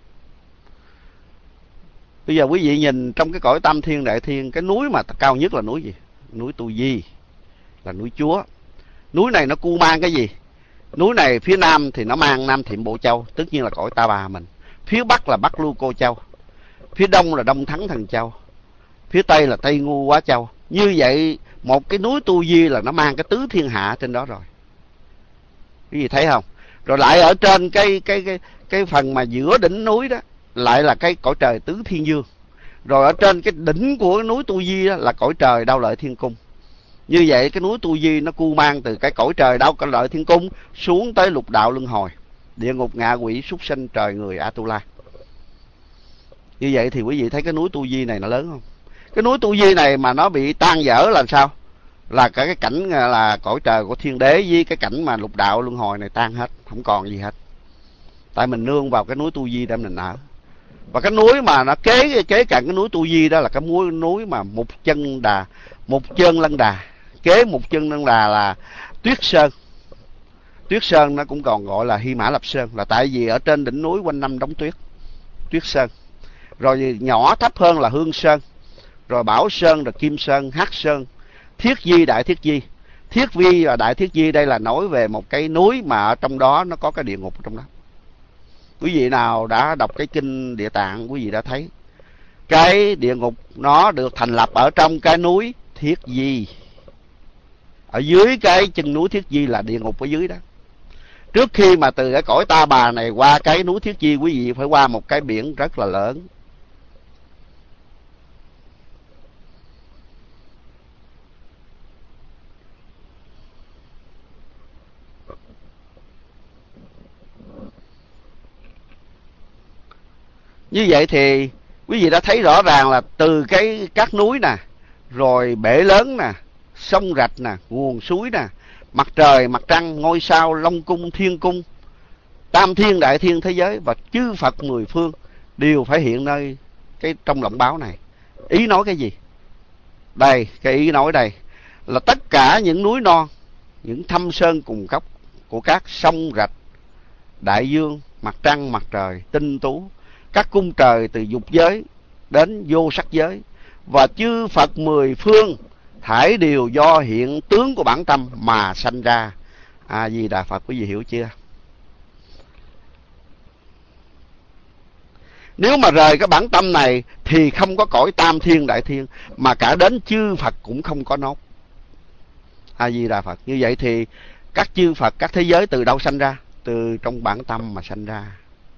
Bây giờ quý vị nhìn trong cái cõi tam thiên đại thiên, cái núi mà cao nhất là núi gì? Núi Tu Di, là núi Chúa. Núi này nó cu mang cái gì? Núi này phía nam thì nó mang Nam Thiệm Bộ Châu, tất nhiên là cõi Ta Bà mình. Phía bắc là Bắc Lưu Cô Châu, phía đông là Đông Thắng Thần Châu, phía tây là Tây Ngu Quá Châu. Như vậy một cái núi Tu Di là nó mang cái tứ thiên hạ trên đó rồi. Quý vị thấy không? Rồi lại ở trên cái phần mà giữa đỉnh núi đó lại là cái cõi trời tứ thiên dương. Rồi ở trên cái đỉnh của núi Tu Di đó là cõi trời Đao Lợi Thiên Cung. Như vậy cái núi Tu Di nó cu mang từ cái cõi trời Đao Lợi Thiên Cung xuống tới lục đạo luân hồi, địa ngục, ngạ quỷ, súc sanh, trời người, Atula. Như vậy thì quý vị thấy cái núi Tu Di này nó lớn không? Cái núi Tu Di này mà nó bị tan vỡ là sao? Là cả cái cảnh là cõi trời của thiên đế với cái cảnh mà lục đạo luân hồi này tan hết, không còn gì hết. Tại mình nương vào cái núi Tu Di để mình ở. Và cái núi mà nó kế cạnh cái núi Tu Di đó là cái núi mà Mục Chơn Lân Đà. Kế Mục Chơn Lân Đà là Tuyết Sơn. Tuyết Sơn nó cũng còn gọi là Hy Mã Lập Sơn, là tại vì ở trên đỉnh núi quanh năm đóng tuyết. Tuyết Sơn. Rồi nhỏ thấp hơn là Hương Sơn, rồi Bảo Sơn, rồi Kim Sơn, Hắc Sơn, Thiết Di, Đại Thiết Di. Thiết Vi và Đại Thiết Di đây là nói về một cái núi mà ở trong đó nó có cái địa ngục ở trong đó. Quý vị nào đã đọc cái kinh Địa Tạng, quý vị đã thấy cái địa ngục nó được thành lập ở trong cái núi Thiết Di. Ở dưới cái chân núi Thiết Di là địa ngục ở dưới đó. Trước khi mà từ cái cõi Ta Bà này qua cái núi Thiết Di, quý vị phải qua một cái biển rất là lớn. Như vậy thì quý vị đã thấy rõ ràng là từ các núi nè, rồi bể lớn nè, sông rạch nè, nguồn suối nè, mặt trời, mặt trăng, ngôi sao, long cung, thiên cung, tam thiên đại thiên thế giới và chư Phật mười phương đều phải hiện nơi trong lọng báo này. Ý nói cái gì? Đây, cái ý nói đây là tất cả những núi non, những thâm sơn cùng cốc của các sông rạch, đại dương, mặt trăng, mặt trời, tinh tú, các cung trời từ dục giới đến vô sắc giới và chư Phật mười phương thảy đều do hiện tướng của bản tâm mà sanh ra. A Di Đà Phật. Quý vị hiểu chưa? Nếu mà rời cái bản tâm này thì không có cõi tam thiên đại thiên, mà cả đến chư Phật cũng không có nốt. A Di Đà Phật. Như vậy thì các chư Phật, các thế giới từ đâu sanh ra? Từ trong bản tâm mà sanh ra.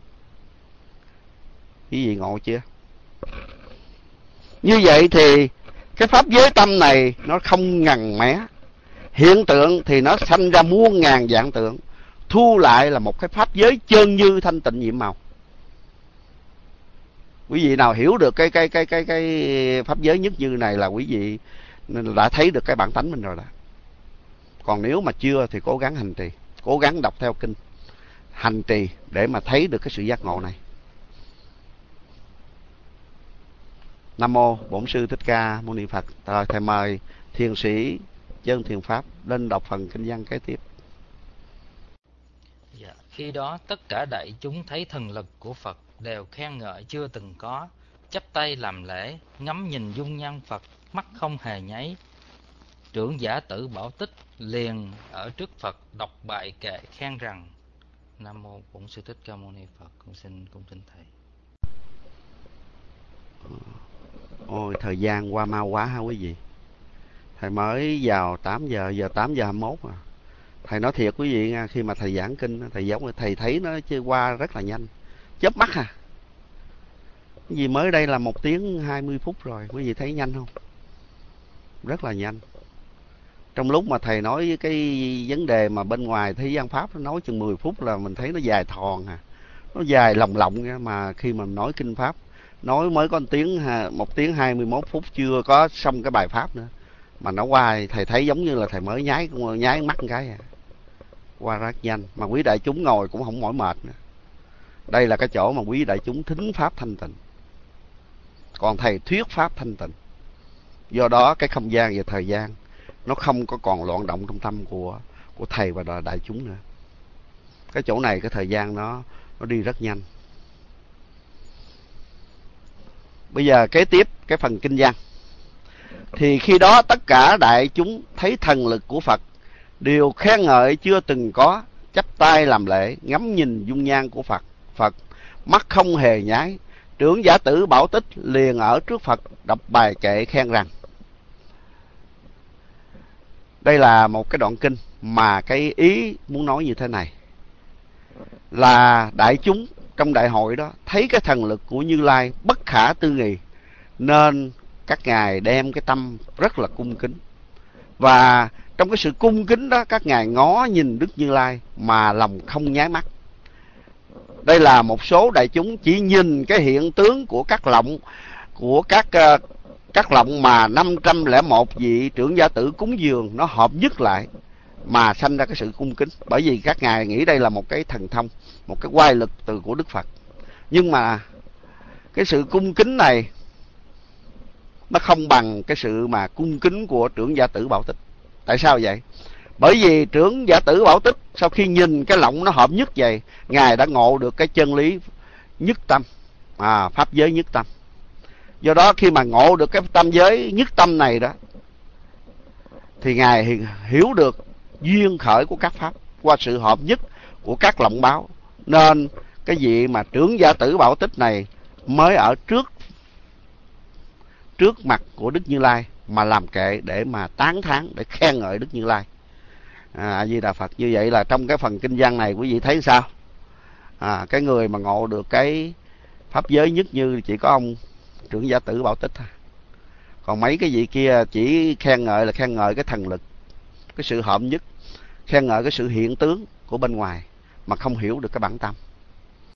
Quý vị ngộ chưa? Như vậy thì cái pháp giới tâm này nó không ngần mé. Hiện tượng thì nó sanh ra muôn ngàn dạng tượng, thu lại là một cái pháp giới chân như thanh tịnh nhiệm màu. Quý vị nào hiểu được cái pháp giới nhất như này là quý vị đã thấy được cái bản tánh mình rồi đó. Còn nếu mà chưa thì cố gắng hành trì, cố gắng đọc theo kinh, hành trì để mà thấy được cái sự giác ngộ này. Nam mô Bổn Sư Thích Ca Mâu Ni Phật. Rồi thầy mời thiền sĩ Chân Thiền Pháp lên đọc phần kinh văn kế tiếp. Dạ. Khi đó tất cả đại chúng thấy thần lực của Phật đều khen ngợi chưa từng có, chắp tay làm lễ, ngắm nhìn dung nhan Phật, mắt không hề nháy. Trưởng giả Tử Bảo Tích liền ở trước Phật đọc bài kệ khen rằng: Nam mô Bổn Sư Thích Ca Mâu Ni Phật. Con xin cung kính thầy. Ôi, thời gian qua mau quá ha quý vị. Thầy mới vào 8 giờ, giờ 8 giờ 21 à. Thầy nói thiệt quý vị nha, khi mà thầy giảng kinh, thầy giống như thầy thấy nó chơi qua rất là nhanh, chớp mắt à. Vì mới đây là 1 tiếng 20 phút rồi, quý vị thấy nhanh không? Rất là nhanh. Trong lúc mà thầy nói cái vấn đề mà bên ngoài thế gian pháp, nó nói chừng 10 phút là mình thấy nó dài thòn à. Nó dài lồng lộng, mà khi mà nói kinh pháp, nói mới có 1 tiếng 21 phút chưa có xong cái bài pháp nữa, mà nó qua thầy thấy giống như là thầy mới nháy mắt một cái à. Qua rất nhanh, mà quý đại chúng ngồi cũng không mỏi mệt nữa. Đây là cái chỗ mà quý đại chúng thính pháp thanh tịnh, còn thầy thuyết pháp thanh tịnh. Do đó cái không gian và thời gian nó không có còn loạn động trong tâm của thầy và đại chúng nữa. Cái chỗ này cái thời gian nó đi rất nhanh. Bây giờ kế tiếp cái phần kinh văn. Thì khi đó tất cả đại chúng thấy thần lực của Phật đều khen ngợi chưa từng có, chắp tay làm lễ, ngắm nhìn dung nhan của Phật, mắt không hề nháy. Trưởng giả Tử Bảo Tích liền ở trước Phật đọc bài kệ khen rằng. Đây là một cái đoạn kinh mà cái ý muốn nói như thế này, là đại chúng trong đại hội đó thấy cái thần lực của Như Lai bất khả tư nghị, nên các ngài đem cái tâm rất là cung kính. Và trong cái sự cung kính đó, các ngài ngó nhìn Đức Như Lai mà lòng không nháy mắt. Đây là một số đại chúng chỉ nhìn cái hiện tướng của các lọng, của các lọng mà 501 vị trưởng giả tử cúng dường nó hợp nhất lại mà sanh ra cái sự cung kính. Bởi vì các ngài nghĩ đây là một cái thần thông, một cái oai lực từ của Đức Phật. Nhưng mà cái sự cung kính này nó không bằng cái sự mà cung kính của trưởng giả Tử Bảo Tích. Tại sao vậy? Bởi vì trưởng giả Tử Bảo Tích sau khi nhìn cái lọng nó hợp nhất vậy, ngài đã ngộ được cái chân lý nhất tâm, pháp giới nhất tâm. Do đó khi mà ngộ được cái tâm giới nhất tâm này đó, thì ngài hiểu được duyên khởi của các pháp qua sự hợp nhất của các lọng báo. Nên cái vị mà trưởng giả Tử Bảo Tích này mới ở trước mặt của Đức Như Lai mà làm kệ để mà tán thán, để khen ngợi Đức Như Lai. A Di Đà Phật. Như vậy là trong cái phần kinh văn này quý vị thấy sao? Cái người mà ngộ được cái pháp giới nhất như chỉ có ông trưởng giả Tử Bảo Tích thôi. Còn mấy cái vị kia chỉ khen ngợi là khen ngợi cái thần lực, cái sự hợp nhất, khen ngợi cái sự hiện tướng của bên ngoài, mà không hiểu được cái bản tâm.